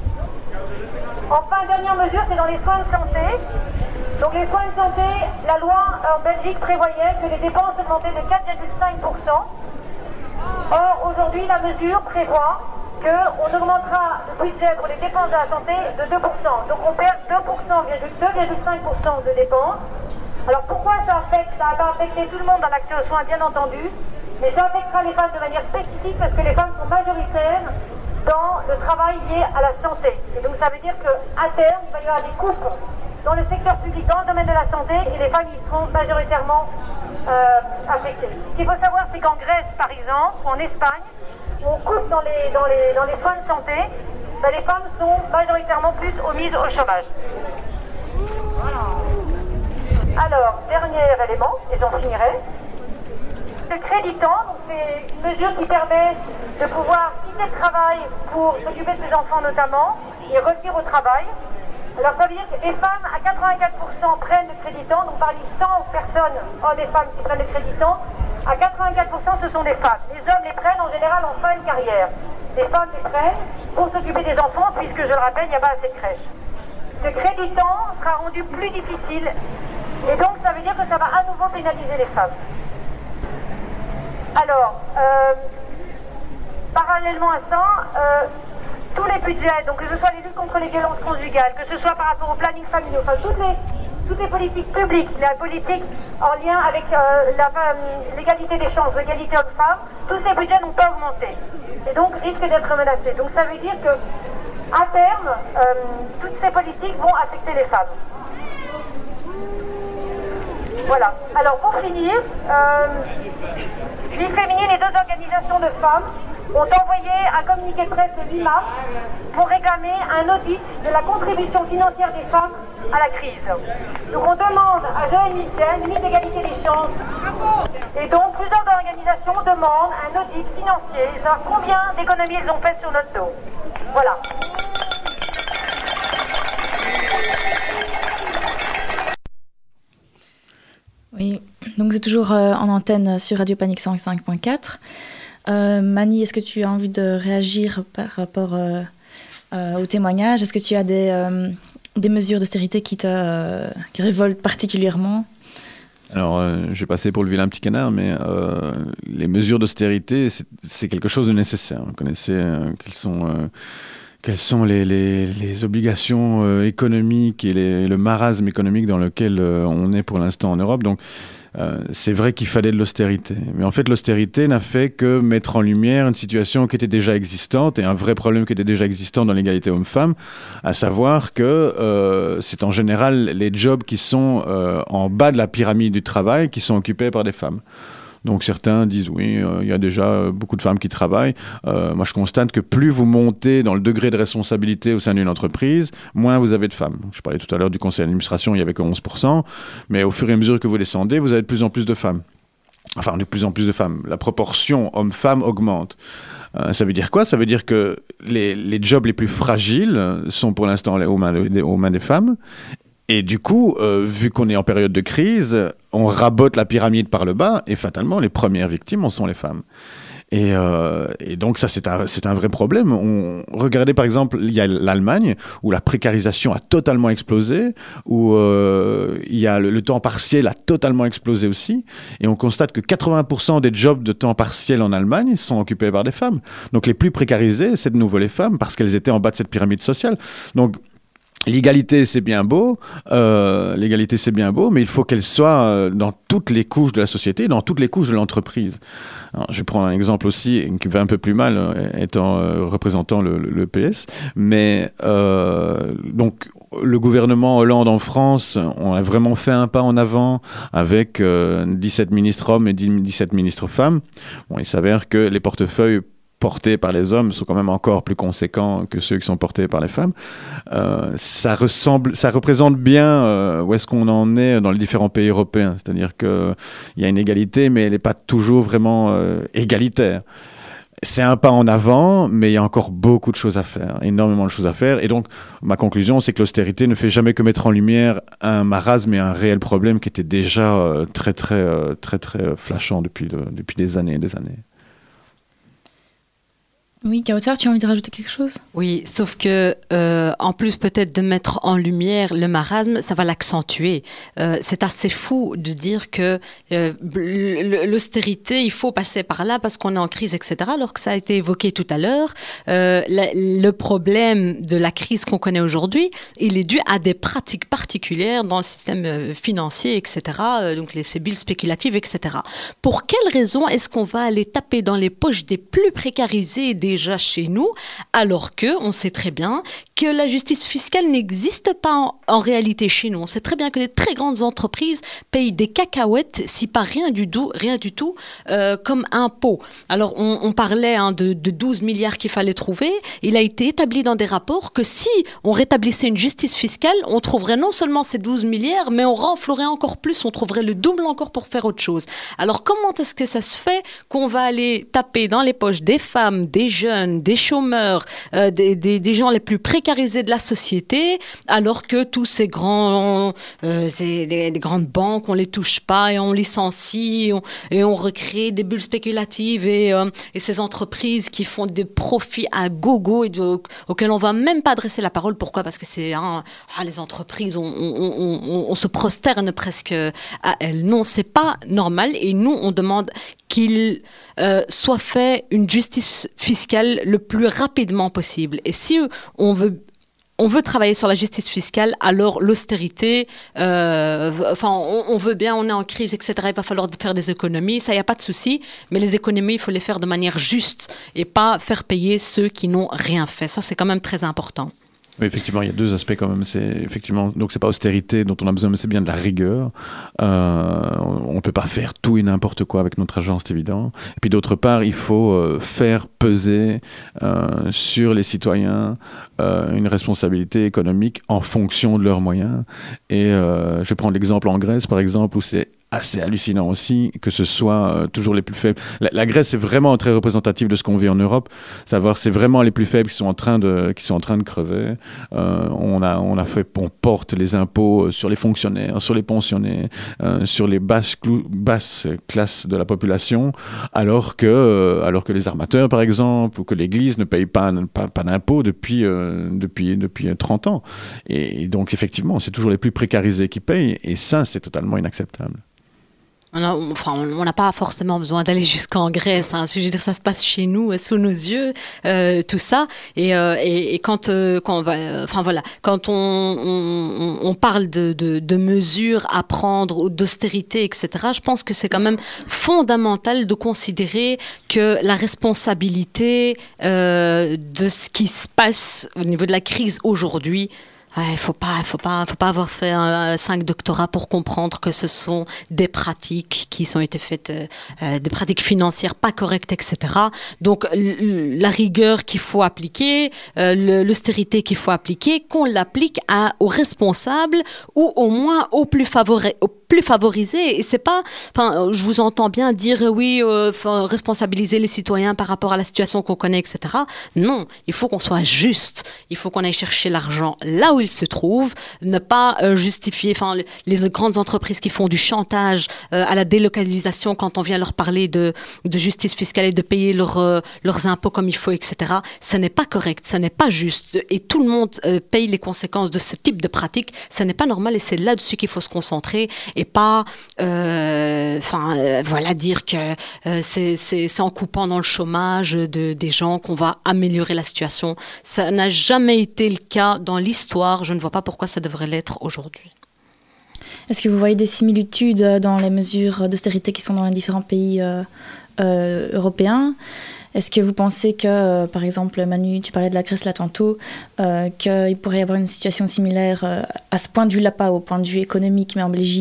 Enfin, dernière mesure, c'est dans les soins de santé. Donc les soins de santé, la loi en Belgique prévoyait que les dépenses augmentaient de 4,5%. Or, aujourd'hui, la mesure prévoit qu'on augmentera le budget pour les dépenses de la santé de 2%. Donc on perd 2,5% de dépenses. Alors pourquoi ça affecte? Ça va affecter tout le monde dans l'accès aux soins, bien entendu, mais ça affectera les femmes de manière spécifique parce que les femmes sont majoritaires dans le travail lié à la santé. Et donc ça veut dire qu'à terme, il va y avoir des coupes dans le secteur public, dans le domaine de la santé, et les femmes y seront majoritairement affectées. Ce qu'il faut savoir, c'est qu'en Grèce, par exemple, ou en Espagne, où on coupe dans les soins de santé, ben les femmes sont majoritairement plus omises au chômage. Alors, dernier élément, et j'en finirai. Le créditant, c'est une mesure qui permet de pouvoir quitter le travail pour s'occuper de ses enfants notamment, et revenir au travail. Alors ça veut dire que les femmes à 84% prennent le créditant, donc parmi 100 personnes, hommes et femmes qui prennent le créditant, à 84% ce sont des femmes. Les hommes les prennent en général en fin de carrière. Les femmes les prennent pour s'occuper des enfants, puisque je le rappelle, il n'y a pas assez de crèches. Ce créditant sera rendu plus difficile, et donc ça veut dire que ça va à nouveau pénaliser les femmes. Alors, parallèlement à ça, tous les budgets, donc que ce soit les luttes contre les violences conjugales, que ce soit par rapport au planning familial, enfin toutes les politiques publiques, la politique en lien avec l'égalité des chances, l'égalité hommes-femmes, tous ces budgets n'ont pas augmenté et donc risquent d'être menacés. Donc ça veut dire que à terme, toutes ces politiques vont affecter les femmes. Voilà. Alors pour finir, Vie Féminine et 2 organisations de femmes ont envoyé un communiqué de presse le 8 mars pour réclamer un audit de la contribution financière des femmes à la crise. Donc on demande à Joël Michel, ministre d'égalité des chances, et donc plusieurs organisations demandent un audit financier, savoir combien d'économies elles ont faites sur notre dos. Voilà. Oui, donc c'est toujours en antenne sur Radio Panique 105.4. Mani, est-ce que tu as envie de réagir par rapport au témoignage? Est-ce que tu as des mesures d'austérité qui te révoltent particulièrement? Alors, je vais passer pour le vilain petit canard, mais les mesures d'austérité, c'est quelque chose de nécessaire. Vous connaissez quelles sont quelles sont les obligations économiques et le marasme économique dans lequel on est pour l'instant en Europe. Donc, c'est vrai qu'il fallait de l'austérité. Mais en fait, l'austérité n'a fait que mettre en lumière une situation qui était déjà existante et un vrai problème qui était déjà existant dans l'égalité homme-femme, à savoir que c'est en général les jobs qui sont en bas de la pyramide du travail qui sont occupés par des femmes. Donc certains disent oui, il y a déjà beaucoup de femmes qui travaillent. Moi, je constate que plus vous montez dans le degré de responsabilité au sein d'une entreprise, moins vous avez de femmes. Je parlais tout à l'heure du conseil d'administration, il n'y avait que 11%, mais au fur et à mesure que vous descendez, vous avez de plus en plus de femmes. Enfin, de plus en plus de femmes. La proportion homme-femme augmente. Ça veut dire quoi ? Ça veut dire que les jobs les plus fragiles sont pour l'instant aux mains des femmes. Et du coup, vu qu'on est en période de crise, on rabote la pyramide par le bas et fatalement, les premières victimes en sont les femmes. Et donc ça, c'est un vrai problème. Regardez par exemple, il y a l'Allemagne où la précarisation a totalement explosé, où il y a le temps partiel a totalement explosé aussi. Et on constate que 80% des jobs de temps partiel en Allemagne sont occupés par des femmes. Donc les plus précarisées, c'est de nouveau les femmes parce qu'elles étaient en bas de cette pyramide sociale. Donc l'égalité, c'est bien beau, mais il faut qu'elle soit dans toutes les couches de la société, dans toutes les couches de l'entreprise. Alors, je vais prendre un exemple aussi qui va un peu plus mal, étant représentant le PS, mais donc le gouvernement Hollande en France, on a vraiment fait un pas en avant avec 17 ministres hommes et 17 ministres femmes. Bon, il s'avère que les portefeuilles portés par les hommes sont quand même encore plus conséquents que ceux qui sont portés par les femmes. Ça représente bien où est-ce qu'on en est dans les différents pays européens. C'est-à-dire qu'il y a une égalité, mais elle n'est pas toujours vraiment égalitaire. C'est un pas en avant, mais il y a encore beaucoup de choses à faire, énormément de choses à faire. Et donc, ma conclusion, c'est que l'austérité ne fait jamais que mettre en lumière un marasme et un réel problème qui était déjà très flashant depuis des années et des années. Oui, Kautar, tu as envie de rajouter quelque chose ? Oui, sauf que en plus peut-être de mettre en lumière le marasme, ça va l'accentuer. C'est assez fou de dire que l'austérité, il faut passer par là parce qu'on est en crise, etc. Alors que ça a été évoqué tout à l'heure, le problème de la crise qu'on connaît aujourd'hui, il est dû à des pratiques particulières dans le système financier, etc. Donc ces bulles spéculatives, etc. Pour quelles raisons est-ce qu'on va aller taper dans les poches des plus précarisés déjà chez nous, alors on sait très bien que la justice fiscale n'existe pas en réalité chez nous. On sait très bien que les très grandes entreprises payent des cacahuètes, si pas rien du tout, comme impôt. Alors, on parlait de 12 milliards qu'il fallait trouver. Il a été établi dans des rapports que si on rétablissait une justice fiscale, on trouverait non seulement ces 12 milliards, mais on renflouerait encore plus, on trouverait le double encore pour faire autre chose. Alors, comment est-ce que ça se fait qu'on va aller taper dans les poches des femmes, des jeunes, des chômeurs, des gens les plus précarisés de la société, alors que tous ces grands, des grandes banques, on les touche pas et on licencie et on recrée des bulles spéculatives et ces entreprises qui font des profits à gogo et auxquels on va même pas adresser la parole. Pourquoi ? Parce que c'est les entreprises, on se prosterne presque à elles. Non, c'est pas normal et nous on demande qu'il soit fait une justice fiscale le plus rapidement possible. Et si on veut travailler sur la justice fiscale, alors l'austérité, on veut bien, on est en crise, etc. Il va falloir faire des économies, ça, il n'y a pas de souci. Mais les économies, il faut les faire de manière juste et pas faire payer ceux qui n'ont rien fait. Ça, c'est quand même très important. Oui, effectivement, il y a deux aspects quand même. Donc c'est pas austérité dont on a besoin, mais c'est bien de la rigueur. On ne peut pas faire tout et n'importe quoi avec notre argent, c'est évident. Et puis d'autre part, il faut faire peser sur les citoyens une responsabilité économique en fonction de leurs moyens. Et je vais prendre l'exemple en Grèce, par exemple, où c'est assez hallucinant aussi que ce soit toujours les plus faibles. La Grèce est vraiment très représentative de ce qu'on vit en Europe. C'est vraiment les plus faibles qui sont en train de crever. On porte les impôts sur les fonctionnaires, sur les pensionnés, sur les basses classes de la population, alors que les armateurs, par exemple, ou que l'Église ne paye pas d'impôts depuis 30 ans. Et donc, effectivement, c'est toujours les plus précarisés qui payent, et ça, c'est totalement inacceptable. On n'a pas forcément besoin d'aller jusqu'en Grèce. Hein. Je veux dire, ça se passe chez nous, sous nos yeux, tout ça. Et quand on parle de mesures à prendre ou d'austérité, etc., je pense que c'est quand même fondamental de considérer que la responsabilité de ce qui se passe au niveau de la crise aujourd'hui, il faut pas avoir fait 5 doctorats pour comprendre que ce sont des pratiques qui ont été faites, des pratiques financières pas correctes, etc. Donc la rigueur qu'il faut appliquer, l'austérité qu'il faut appliquer, qu'on l'applique aux responsables ou au moins aux plus favorisés. Et c'est pas, je vous entends bien dire responsabiliser les citoyens par rapport à la situation qu'on connaît, etc. Non, il faut qu'on soit juste. Il faut qu'on aille chercher l'argent là où il se trouve, ne pas justifier les grandes entreprises qui font du chantage à la délocalisation quand on vient leur parler de justice fiscale et de payer leurs impôts comme il faut, etc. Ça n'est pas correct, ça n'est pas juste. Et tout le monde paye les conséquences de ce type de pratique. Ça n'est pas normal et c'est là-dessus qu'il faut se concentrer et pas dire que c'est en coupant dans le chômage des gens qu'on va améliorer la situation. Ça n'a jamais été le cas dans l'histoire. Je ne vois pas pourquoi ça devrait l'être aujourd'hui. Est-ce que vous voyez des similitudes dans les mesures d'austérité qui sont dans les différents pays européens ? Est-ce que vous pensez que, par exemple, Manu, tu parlais de la Grèce là tantôt, qu'il pourrait y avoir une situation similaire à ce point de vue-là, pas au point de vue économique, mais en Belgique ?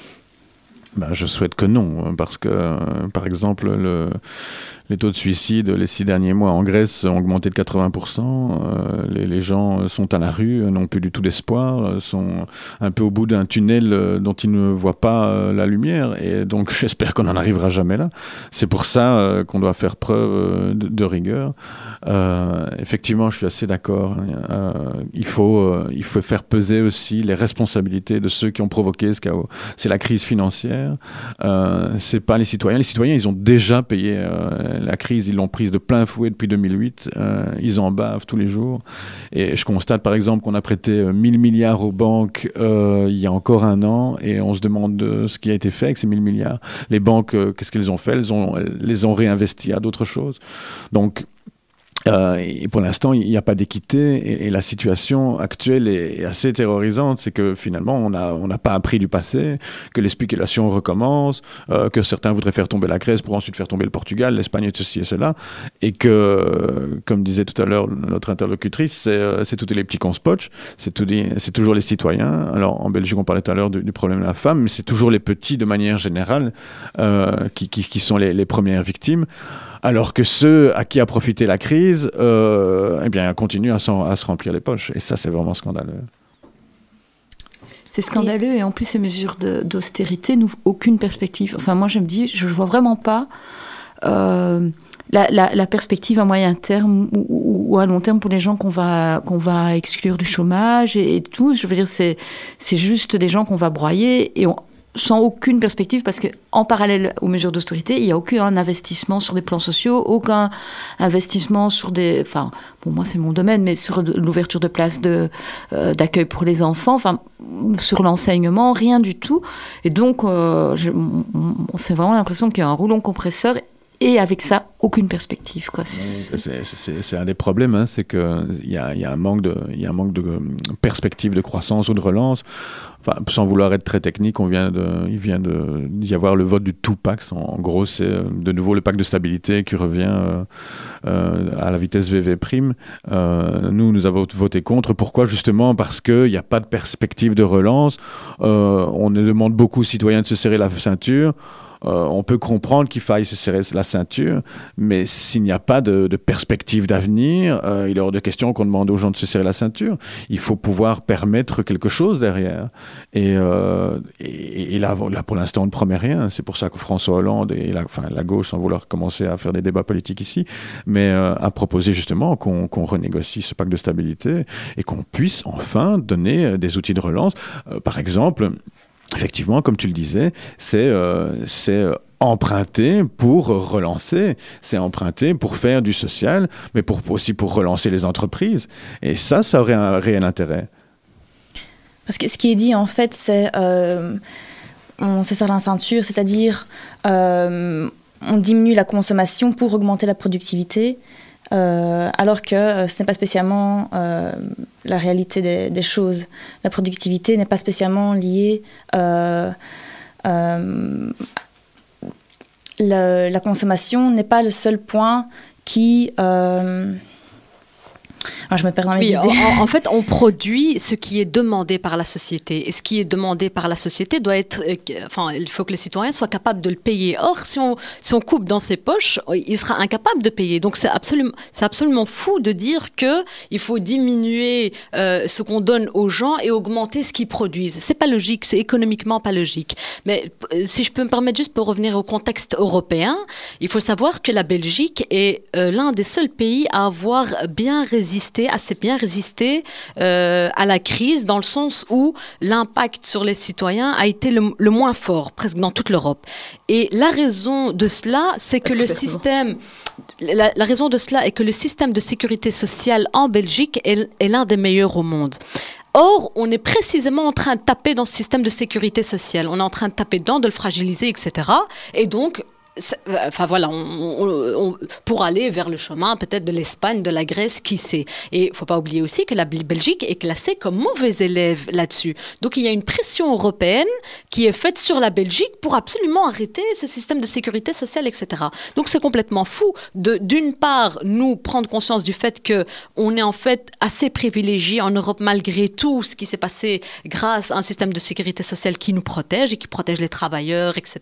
Je souhaite que non, parce que, par exemple, les taux de suicide les 6 derniers mois en Grèce ont augmenté de 80%. Les gens sont à la rue, n'ont plus du tout d'espoir, sont un peu au bout d'un tunnel dont ils ne voient pas la lumière. Et donc, j'espère qu'on n'en arrivera jamais là. C'est pour ça qu'on doit faire preuve de rigueur. Effectivement, je suis assez d'accord. Il faut faire peser aussi les responsabilités de ceux qui ont provoqué ce chaos. C'est la crise financière. C'est pas les citoyens. Les citoyens, ils ont déjà payé la crise, ils l'ont prise de plein fouet depuis 2008. Ils en bavent tous les jours. Et je constate par exemple qu'on a prêté 1000 milliards aux banques il y a encore un an et on se demande ce qui a été fait avec ces 1000 milliards. Les banques, qu'est-ce qu'elles ont fait ? Elles les ont réinvestis à d'autres choses. Donc, et pour l'instant, il n'y a pas d'équité et la situation actuelle est assez terrorisante. C'est que finalement, on n'a pas appris du passé, que les spéculations recommencent, que certains voudraient faire tomber la Grèce pour ensuite faire tomber le Portugal, l'Espagne et ceci et cela. Et que, comme disait tout à l'heure notre interlocutrice, c'est tous les petits qu'on se poche, c'est toujours les citoyens. Alors en Belgique, on parlait tout à l'heure du problème de la femme, mais c'est toujours les petits de manière générale qui sont les premières victimes. Alors que ceux à qui a profité la crise, continuent à se remplir les poches. Et ça, c'est vraiment scandaleux. C'est scandaleux. Et en plus, ces mesures d'austérité n'ouvrent aucune perspective. Enfin, moi, je me dis, je ne vois vraiment pas la perspective à moyen terme ou à long terme pour les gens qu'on va exclure du chômage et tout. Je veux dire, c'est juste des gens qu'on va broyer et sans aucune perspective, parce qu'en parallèle aux mesures d'austérité, il n'y a aucun investissement sur des plans sociaux, aucun investissement sur moi c'est mon domaine, mais sur l'ouverture de places d'accueil pour les enfants, sur l'enseignement, rien du tout. Et donc, c'est vraiment l'impression qu'il y a un rouleau compresseur et avec ça, aucune perspective. C'est un des problèmes, hein, c'est qu'il y a un manque de perspective de croissance ou de relance. Enfin, sans vouloir être très technique, il vient d'y avoir le vote du Two-Pack. En gros, c'est de nouveau le pacte de stabilité qui revient à la vitesse VV'. Nous avons voté contre. Pourquoi ? Justement parce qu'il n'y a pas de perspective de relance. On demande beaucoup aux citoyens de se serrer la ceinture. On peut comprendre qu'il faille se serrer la ceinture, mais s'il n'y a pas de perspective d'avenir, il est hors de question qu'on demande aux gens de se serrer la ceinture. Il faut pouvoir permettre quelque chose derrière. Et là, pour l'instant, on ne promet rien. C'est pour ça que François Hollande et la gauche, sans vouloir commencer à faire des débats politiques ici, mais a proposé justement qu'on renégocie ce pacte de stabilité et qu'on puisse enfin donner des outils de relance. Par exemple, effectivement, comme tu le disais, c'est emprunter pour relancer, c'est emprunter pour faire du social, mais aussi pour relancer les entreprises. Et ça aurait un réel intérêt. Parce que ce qui est dit, en fait, c'est... on se serre la ceinture, c'est-à-dire on diminue la consommation pour augmenter la productivité, alors que ce n'est pas spécialement la réalité des choses. La productivité n'est pas spécialement liée... la consommation n'est pas le seul point qui... je me perds dans mes idées. En fait, on produit ce qui est demandé par la société. Et ce qui est demandé par la société doit être... il faut que les citoyens soient capables de le payer. Or, si on coupe dans ses poches, il sera incapable de payer. Donc, c'est absolument fou de dire qu'il faut diminuer ce qu'on donne aux gens et augmenter ce qu'ils produisent. C'est pas logique, c'est économiquement pas logique. Mais si je peux me permettre juste pour revenir au contexte européen, il faut savoir que la Belgique est l'un des seuls pays à avoir assez bien résisté à la crise, dans le sens où l'impact sur les citoyens a été le moins fort, presque dans toute l'Europe. Et la raison de cela, c'est que le système... La raison de cela est que le système de sécurité sociale en Belgique est l'un des meilleurs au monde. Or, on est précisément en train de taper dans ce système de sécurité sociale. On est en train de taper dedans, de le fragiliser, etc. Et donc... pour aller vers le chemin peut-être de l'Espagne, de la Grèce, qui sait. Et il ne faut pas oublier aussi que la Belgique est classée comme mauvais élève là-dessus. Donc il y a une pression européenne qui est faite sur la Belgique pour absolument arrêter ce système de sécurité sociale, etc. Donc c'est complètement fou d'une part, nous prendre conscience du fait qu'on est en fait assez privilégié en Europe malgré tout ce qui s'est passé grâce à un système de sécurité sociale qui nous protège et qui protège les travailleurs, etc.,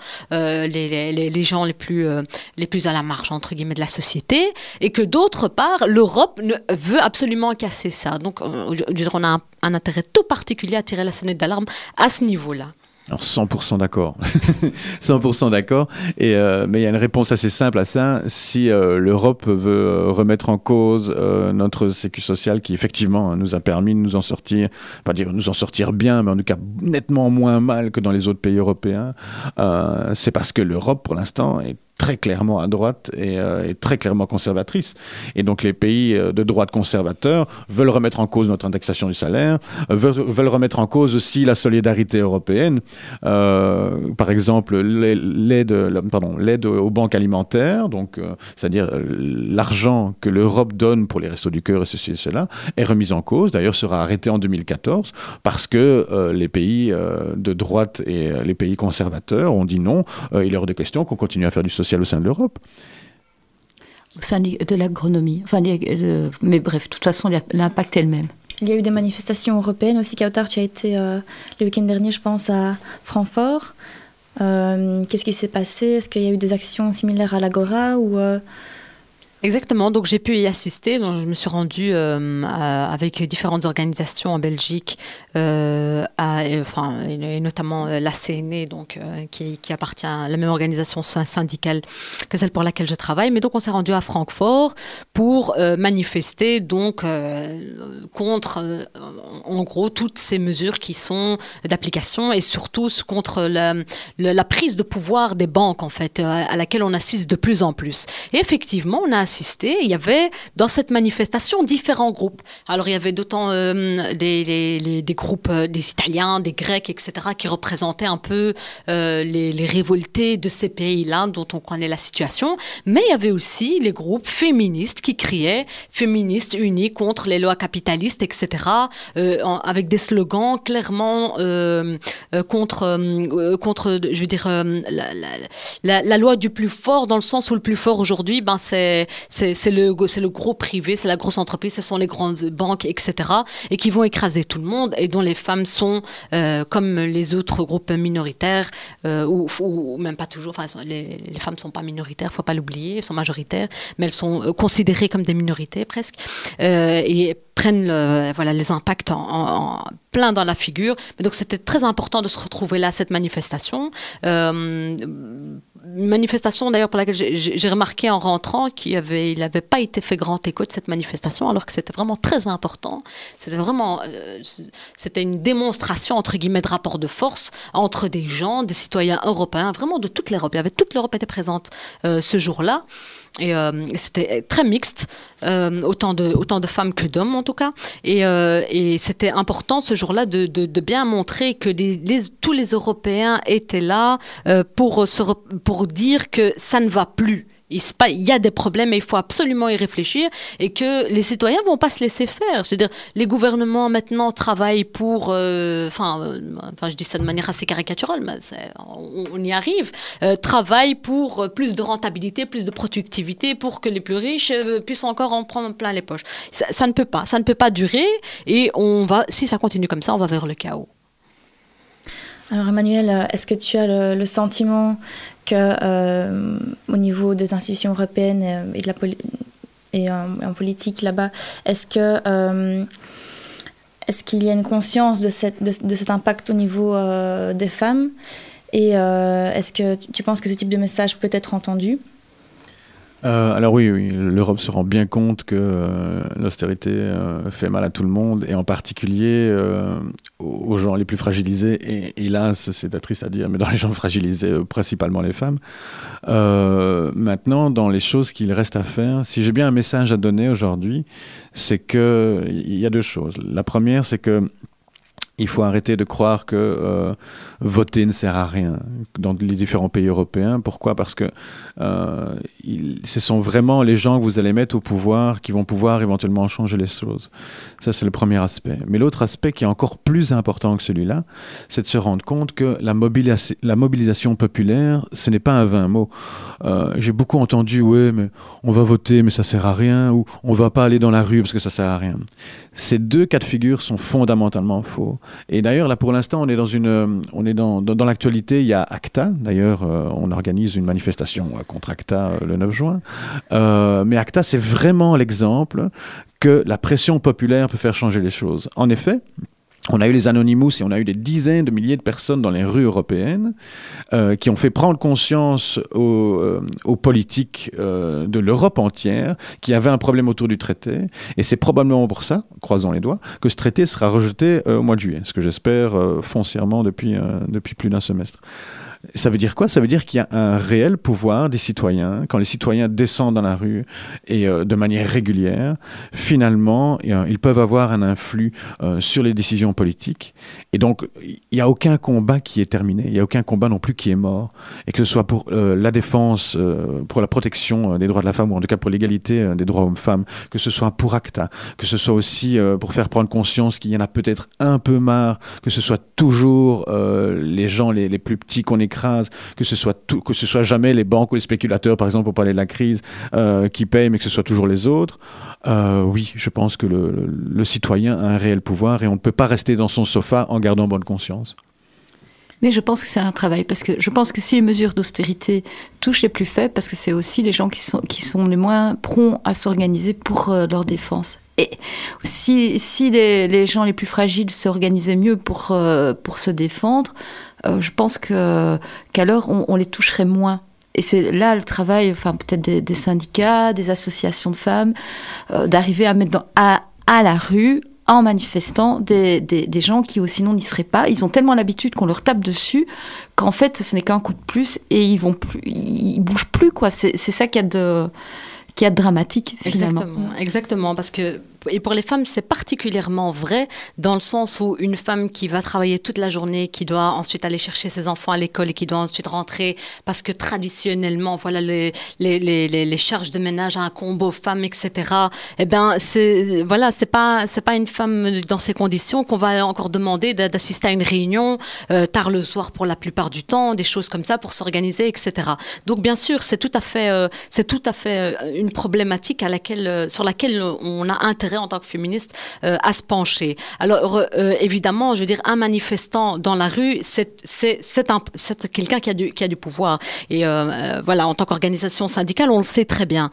les gens les plus à la marge, entre guillemets, de la société, et que d'autre part, l'Europe veut absolument casser ça. Donc, je veux dire, on a un intérêt tout particulier à tirer la sonnette d'alarme à ce niveau-là. Alors 100% d'accord, 100% d'accord. Mais il y a une réponse assez simple à ça. Si l'Europe veut remettre en cause notre sécu social, qui effectivement nous a permis de nous en sortir, pas dire nous en sortir bien, mais en tout cas nettement moins mal que dans les autres pays européens, c'est parce que l'Europe, pour l'instant, est très clairement à droite et très clairement conservatrice. Et donc les pays de droite conservateurs veulent remettre en cause notre indexation du salaire, veulent remettre en cause aussi la solidarité européenne. Par exemple, l'aide aux banques alimentaires, donc c'est-à-dire l'argent que l'Europe donne pour les Restos du Cœur et ceci et cela, est remise en cause. D'ailleurs, sera arrêté en 2014 parce que les pays de droite et les pays conservateurs ont dit non. Il est hors de question qu'on continue à faire du social au sein de l'Europe. Au sein de l'agronomie. Mais bref, de toute façon, l'impact est le même. Il y a eu des manifestations européennes aussi. Kautar, tu as été le week-end dernier, je pense, à Francfort. Qu'est-ce qui s'est passé? Est-ce qu'il y a eu des actions similaires à l'Agora ou Exactement, donc j'ai pu y assister, donc je me suis rendue avec différentes organisations en Belgique, et notamment la CNE, donc, qui appartient à la même organisation syndicale que celle pour laquelle je travaille, mais donc on s'est rendu à Francfort pour manifester donc contre en gros toutes ces mesures qui sont d'application et surtout contre la prise de pouvoir des banques en fait, à laquelle on assiste de plus en plus. Et effectivement, on a assisté, il y avait dans cette manifestation différents groupes. Alors il y avait d'autant des groupes des Italiens, des Grecs, etc., qui représentaient un peu les révoltés de ces pays-là dont on connaît la situation, mais il y avait aussi les groupes féministes qui criaient « féministes unis contre les lois capitalistes », etc., avec des slogans clairement contre, je veux dire, la loi du plus fort, dans le sens où le plus fort aujourd'hui, c'est le gros privé, c'est la grosse entreprise, ce sont les grandes banques, etc., et qui vont écraser tout le monde et dont les femmes sont, comme les autres groupes minoritaires, ou même pas toujours, les femmes ne sont pas minoritaires, il ne faut pas l'oublier, elles sont majoritaires, mais elles sont considérées comme des minorités presque, et prennent les impacts en plein dans la figure. Mais donc c'était très important de se retrouver là à cette manifestation. Une manifestation d'ailleurs pour laquelle j'ai remarqué en rentrant il n'avait pas été fait grand écho de cette manifestation, alors que c'était vraiment très important. C'était une démonstration entre guillemets de rapport de force entre des gens, des citoyens européens, vraiment de toute l'Europe. Toute l'Europe était présente ce jour-là. c'était très mixte, autant de femmes que d'hommes en tout cas. Et c'était important ce jour-là de bien montrer que tous les Européens étaient là pour dire que ça ne va plus. Il y a des problèmes et il faut absolument y réfléchir et que les citoyens ne vont pas se laisser faire. C'est-à-dire, les gouvernements maintenant travaillent pour... je dis ça de manière assez caricaturale, mais on y arrive. Travaillent pour plus de rentabilité, plus de productivité pour que les plus riches puissent encore en prendre plein les poches. Ça ne peut pas durer et si ça continue comme ça, on va vers le chaos. Alors Emmanuel, est-ce que tu as le sentiment que au niveau des institutions européennes et en politique là-bas, est-ce qu'il y a une conscience de cet impact au niveau des femmes et est-ce que tu penses que ce type de message peut être entendu? Alors oui, l'Europe se rend bien compte que l'austérité fait mal à tout le monde et en particulier aux gens les plus fragilisés et hélas, c'est triste à dire, mais dans les gens fragilisés, principalement les femmes. Maintenant, dans les choses qu'il reste à faire, si j'ai bien un message à donner aujourd'hui, c'est qu'il y a deux choses. La première, c'est que il faut arrêter de croire que voter ne sert à rien dans les différents pays européens. Pourquoi ? Parce que ce sont vraiment les gens que vous allez mettre au pouvoir qui vont pouvoir éventuellement changer les choses. Ça, c'est le premier aspect. Mais l'autre aspect qui est encore plus important que celui-là, c'est de se rendre compte que la mobilisation populaire, ce n'est pas un vain mot. J'ai beaucoup entendu « ouais, mais on va voter, mais ça ne sert à rien » ou « on ne va pas aller dans la rue parce que ça ne sert à rien ». Ces deux cas de figure sont fondamentalement faux. Et d'ailleurs, là, pour l'instant, on est dans l'actualité. Il y a ACTA. D'ailleurs, on organise une manifestation contre ACTA le 9 juin. Mais ACTA, c'est vraiment l'exemple que la pression populaire peut faire changer les choses. En effet, on a eu les Anonymous et on a eu des dizaines de milliers de personnes dans les rues européennes qui ont fait prendre conscience aux politiques de l'Europe entière qu'il y avait un problème autour du traité. Et c'est probablement pour ça, croisons les doigts, que ce traité sera rejeté au mois de juillet, ce que j'espère foncièrement depuis plus d'un semestre. Ça veut dire quoi ? Ça veut dire qu'il y a un réel pouvoir des citoyens. Quand les citoyens descendent dans la rue et de manière régulière, finalement, ils peuvent avoir un influx sur les décisions politiques. Et donc, il n'y a aucun combat qui est terminé. Il n'y a aucun combat non plus qui est mort. Et que ce soit pour la défense, pour la protection des droits de la femme, ou en tout cas pour l'égalité des droits hommes-femmes, que ce soit pour ACTA, que ce soit aussi pour faire prendre conscience qu'il y en a peut-être un peu marre, que ce soit toujours les gens les plus petits qu'on écrase, que ce soit jamais les banques ou les spéculateurs, par exemple, pour parler de la crise, qui payent, mais que ce soit toujours les autres. Oui, je pense que le citoyen a un réel pouvoir et on ne peut pas rester dans son sofa en gardant bonne conscience. Mais je pense que c'est un travail, parce que je pense que si les mesures d'austérité touchent les plus faibles, parce que c'est aussi les gens qui sont les moins prompts à s'organiser pour leur défense. Et si les gens les plus fragiles s'organisaient mieux pour se défendre, je pense qu'alors on les toucherait moins. Et c'est là le travail, peut-être des syndicats, des associations de femmes, d'arriver à mettre à la rue, en manifestant, des gens qui sinon n'y seraient pas. Ils ont tellement l'habitude qu'on leur tape dessus qu'en fait ce n'est qu'un coup de plus et ils bougent plus, quoi. C'est ça qu'il y a de dramatique finalement. Exactement, parce que et pour les femmes, c'est particulièrement vrai dans le sens où une femme qui va travailler toute la journée, qui doit ensuite aller chercher ses enfants à l'école et qui doit ensuite rentrer, parce que traditionnellement, voilà, les charges de ménage incombent aux femmes, etc. Eh ben, c'est pas une femme dans ces conditions qu'on va encore demander d'assister à une réunion tard le soir pour la plupart du temps, des choses comme ça pour s'organiser, etc. Donc bien sûr, c'est tout à fait une problématique sur laquelle on a intérêt en tant que féministe à se pencher. Alors évidemment, je veux dire, un manifestant dans la rue, c'est quelqu'un qui a du pouvoir. Et voilà, en tant qu'organisation syndicale, on le sait très bien.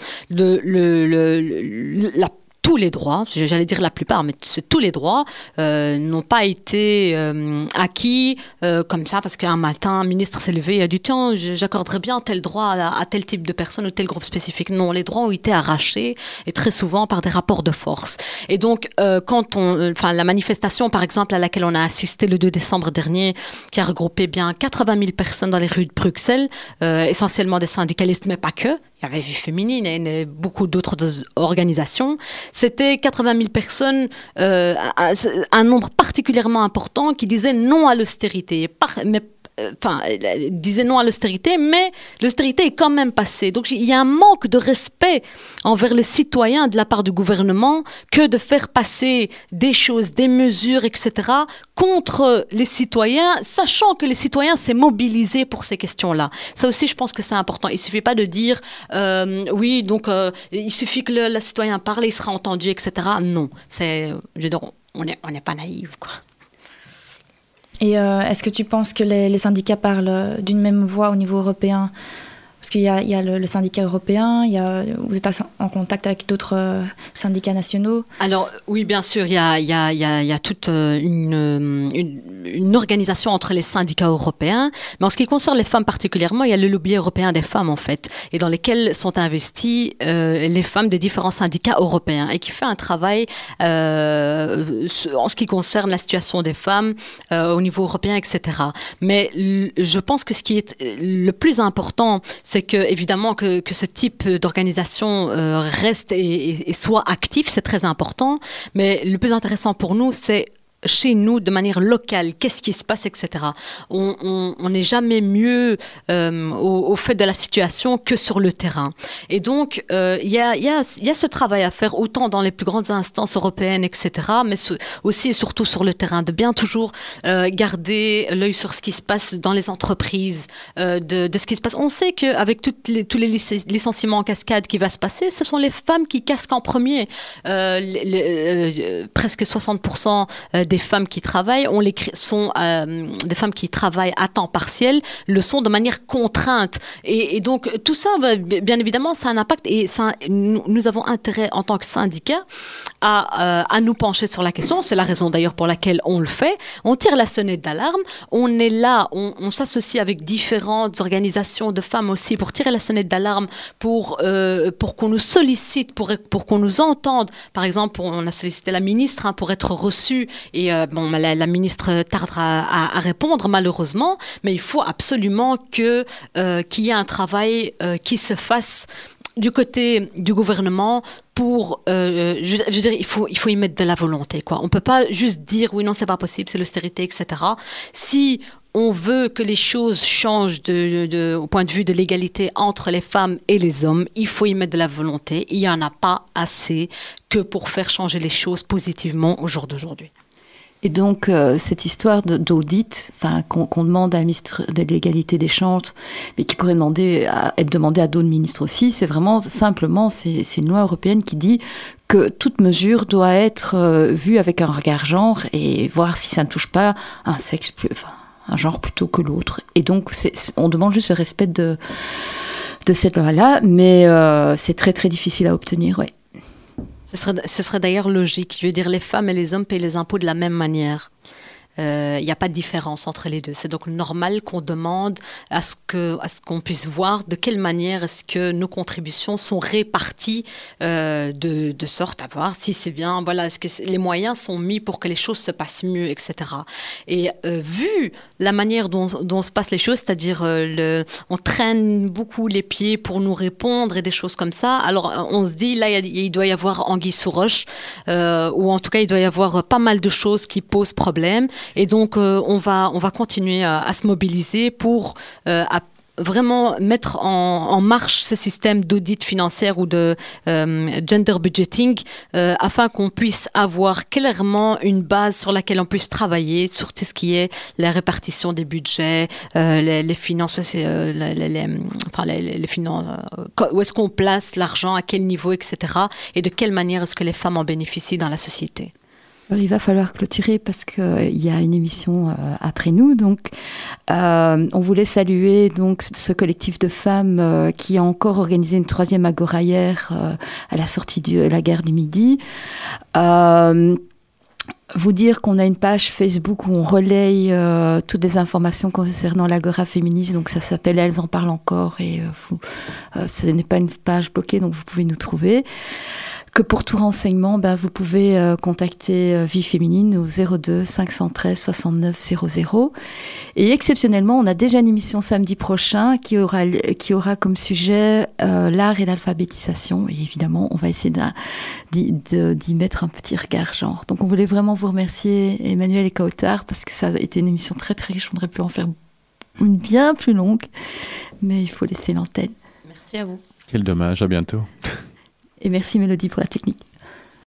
Tous les droits, j'allais dire la plupart, mais tous les droits n'ont pas été acquis comme ça parce qu'un matin, un ministre s'est levé et a dit « Tiens, j'accorderais bien tel droit à tel type de personne ou tel groupe spécifique ». Non, les droits ont été arrachés et très souvent par des rapports de force. Et donc, la manifestation, par exemple, à laquelle on a assisté le 2 décembre dernier, qui a regroupé bien 80 000 personnes dans les rues de Bruxelles, essentiellement des syndicalistes, mais pas que. il y avait Vie Féminine et beaucoup d'autres organisations, c'était 80 000 personnes, un nombre particulièrement important qui disaient non à l'austérité. Disait non à l'austérité, mais l'austérité est quand même passée. Donc il y a un manque de respect envers les citoyens de la part du gouvernement que de faire passer des choses, des mesures, etc. contre les citoyens, sachant que les citoyens s'est mobilisés pour ces questions-là. Ça aussi, je pense que c'est important. Il suffit pas de dire oui, donc il suffit que le citoyen parle et il sera entendu, etc. Non, on n'est pas naïf, quoi. Et est-ce que tu penses que les syndicats parlent d'une même voix au niveau européen ? Parce qu'il y a le syndicat européen, vous êtes en contact avec d'autres syndicats nationaux. Alors oui, bien sûr, il y a toute une organisation entre les syndicats européens. Mais en ce qui concerne les femmes particulièrement, il y a le lobby européen des femmes en fait, et dans lesquels sont investis les femmes des différents syndicats européens, et qui fait un travail en ce qui concerne la situation des femmes au niveau européen, etc. Mais je pense que ce qui est le plus important, c'est que évidemment que ce type d'organisation reste et soit actif, c'est très important. Mais le plus intéressant pour nous, c'est chez nous, de manière locale, qu'est-ce qui se passe, etc. On n'est jamais mieux au fait de la situation que sur le terrain. Et donc, il y a ce travail à faire, autant dans les plus grandes instances européennes, etc., mais aussi et surtout sur le terrain, de bien toujours garder l'œil sur ce qui se passe dans les entreprises, de ce qui se passe. On sait qu'avec tous les licenciements en cascade qui va se passer, ce sont les femmes qui casquent en premier. Presque 60% des femmes qui travaillent sont des femmes qui travaillent à temps partiel, le sont de manière contrainte. Et donc, tout ça, bien évidemment, ça a un impact. Et nous avons intérêt, en tant que syndicat, à nous pencher sur la question. C'est la raison, d'ailleurs, pour laquelle on le fait. On tire la sonnette d'alarme. On est là, on s'associe avec différentes organisations de femmes aussi pour tirer la sonnette d'alarme, pour qu'on nous sollicite, pour qu'on nous entende. Par exemple, on a sollicité la ministre pour être reçue. Et la ministre tardera à répondre, malheureusement, mais il faut absolument qu'il y ait un travail qui se fasse du côté du gouvernement pour, je veux dire, il faut y mettre de la volonté, quoi. On peut pas juste dire oui, non, c'est pas possible, c'est l'austérité, etc. Si on veut que les choses changent au point de vue de l'égalité entre les femmes et les hommes, il faut y mettre de la volonté. Il y en a pas assez que pour faire changer les choses positivement au jour d'aujourd'hui. Et donc, cette histoire d'audit, qu'on demande à la ministre de l'égalité des chances, mais qui pourrait être demandée à d'autres ministres aussi, c'est vraiment simplement, c'est une loi européenne qui dit que toute mesure doit être vue avec un regard genre et voir si ça ne touche pas un sexe, un genre plutôt que l'autre. Et donc, on demande juste le respect de cette loi-là, mais c'est très très difficile à obtenir, ouais. Ce serait d'ailleurs logique. Je veux dire, les femmes et les hommes payent les impôts de la même manière. Il n'y a pas de différence entre les deux. C'est donc normal qu'on demande à ce qu'on puisse voir de quelle manière est-ce que nos contributions sont réparties de sorte à voir si c'est bien, voilà, est-ce que les moyens sont mis pour que les choses se passent mieux, etc. Et vu la manière dont se passent les choses, c'est-à-dire on traîne beaucoup les pieds pour nous répondre et des choses comme ça, alors on se dit, là, il doit y avoir anguille sous roche, ou en tout cas, il doit y avoir pas mal de choses qui posent problème. Et donc, on va continuer à se mobiliser pour vraiment mettre en marche ce système d'audit financier ou de gender budgeting afin qu'on puisse avoir clairement une base sur laquelle on puisse travailler sur tout ce qui est la répartition des budgets, les finances, les finances, où est-ce qu'on place l'argent, à quel niveau, etc. Et de quelle manière est-ce que les femmes en bénéficient dans la société. Alors, il va falloir clôturer parce qu'il y a une émission après nous. Donc, on voulait saluer donc, ce collectif de femmes qui a encore organisé une 3e agora hier à la sortie de la gare du Midi. Vous dire qu'on a une page Facebook où on relaye toutes les informations concernant l'agora féministe. Donc, ça s'appelle « Elles en parlent encore » et ce n'est pas une page bloquée, donc vous pouvez nous trouver. que pour tout renseignement, vous pouvez contacter Vie Féminine au 02 513 69 00. Et exceptionnellement, on a déjà une émission samedi prochain qui aura comme sujet l'art et l'alphabétisation. Et évidemment, on va essayer d'y mettre un petit regard genre. Donc on voulait vraiment vous remercier, Emmanuel et Kautar, parce que ça a été une émission très très riche. On aurait pu en faire une bien plus longue, mais il faut laisser l'antenne. Merci à vous. Quel dommage, à bientôt. Et merci Mélodie pour la technique.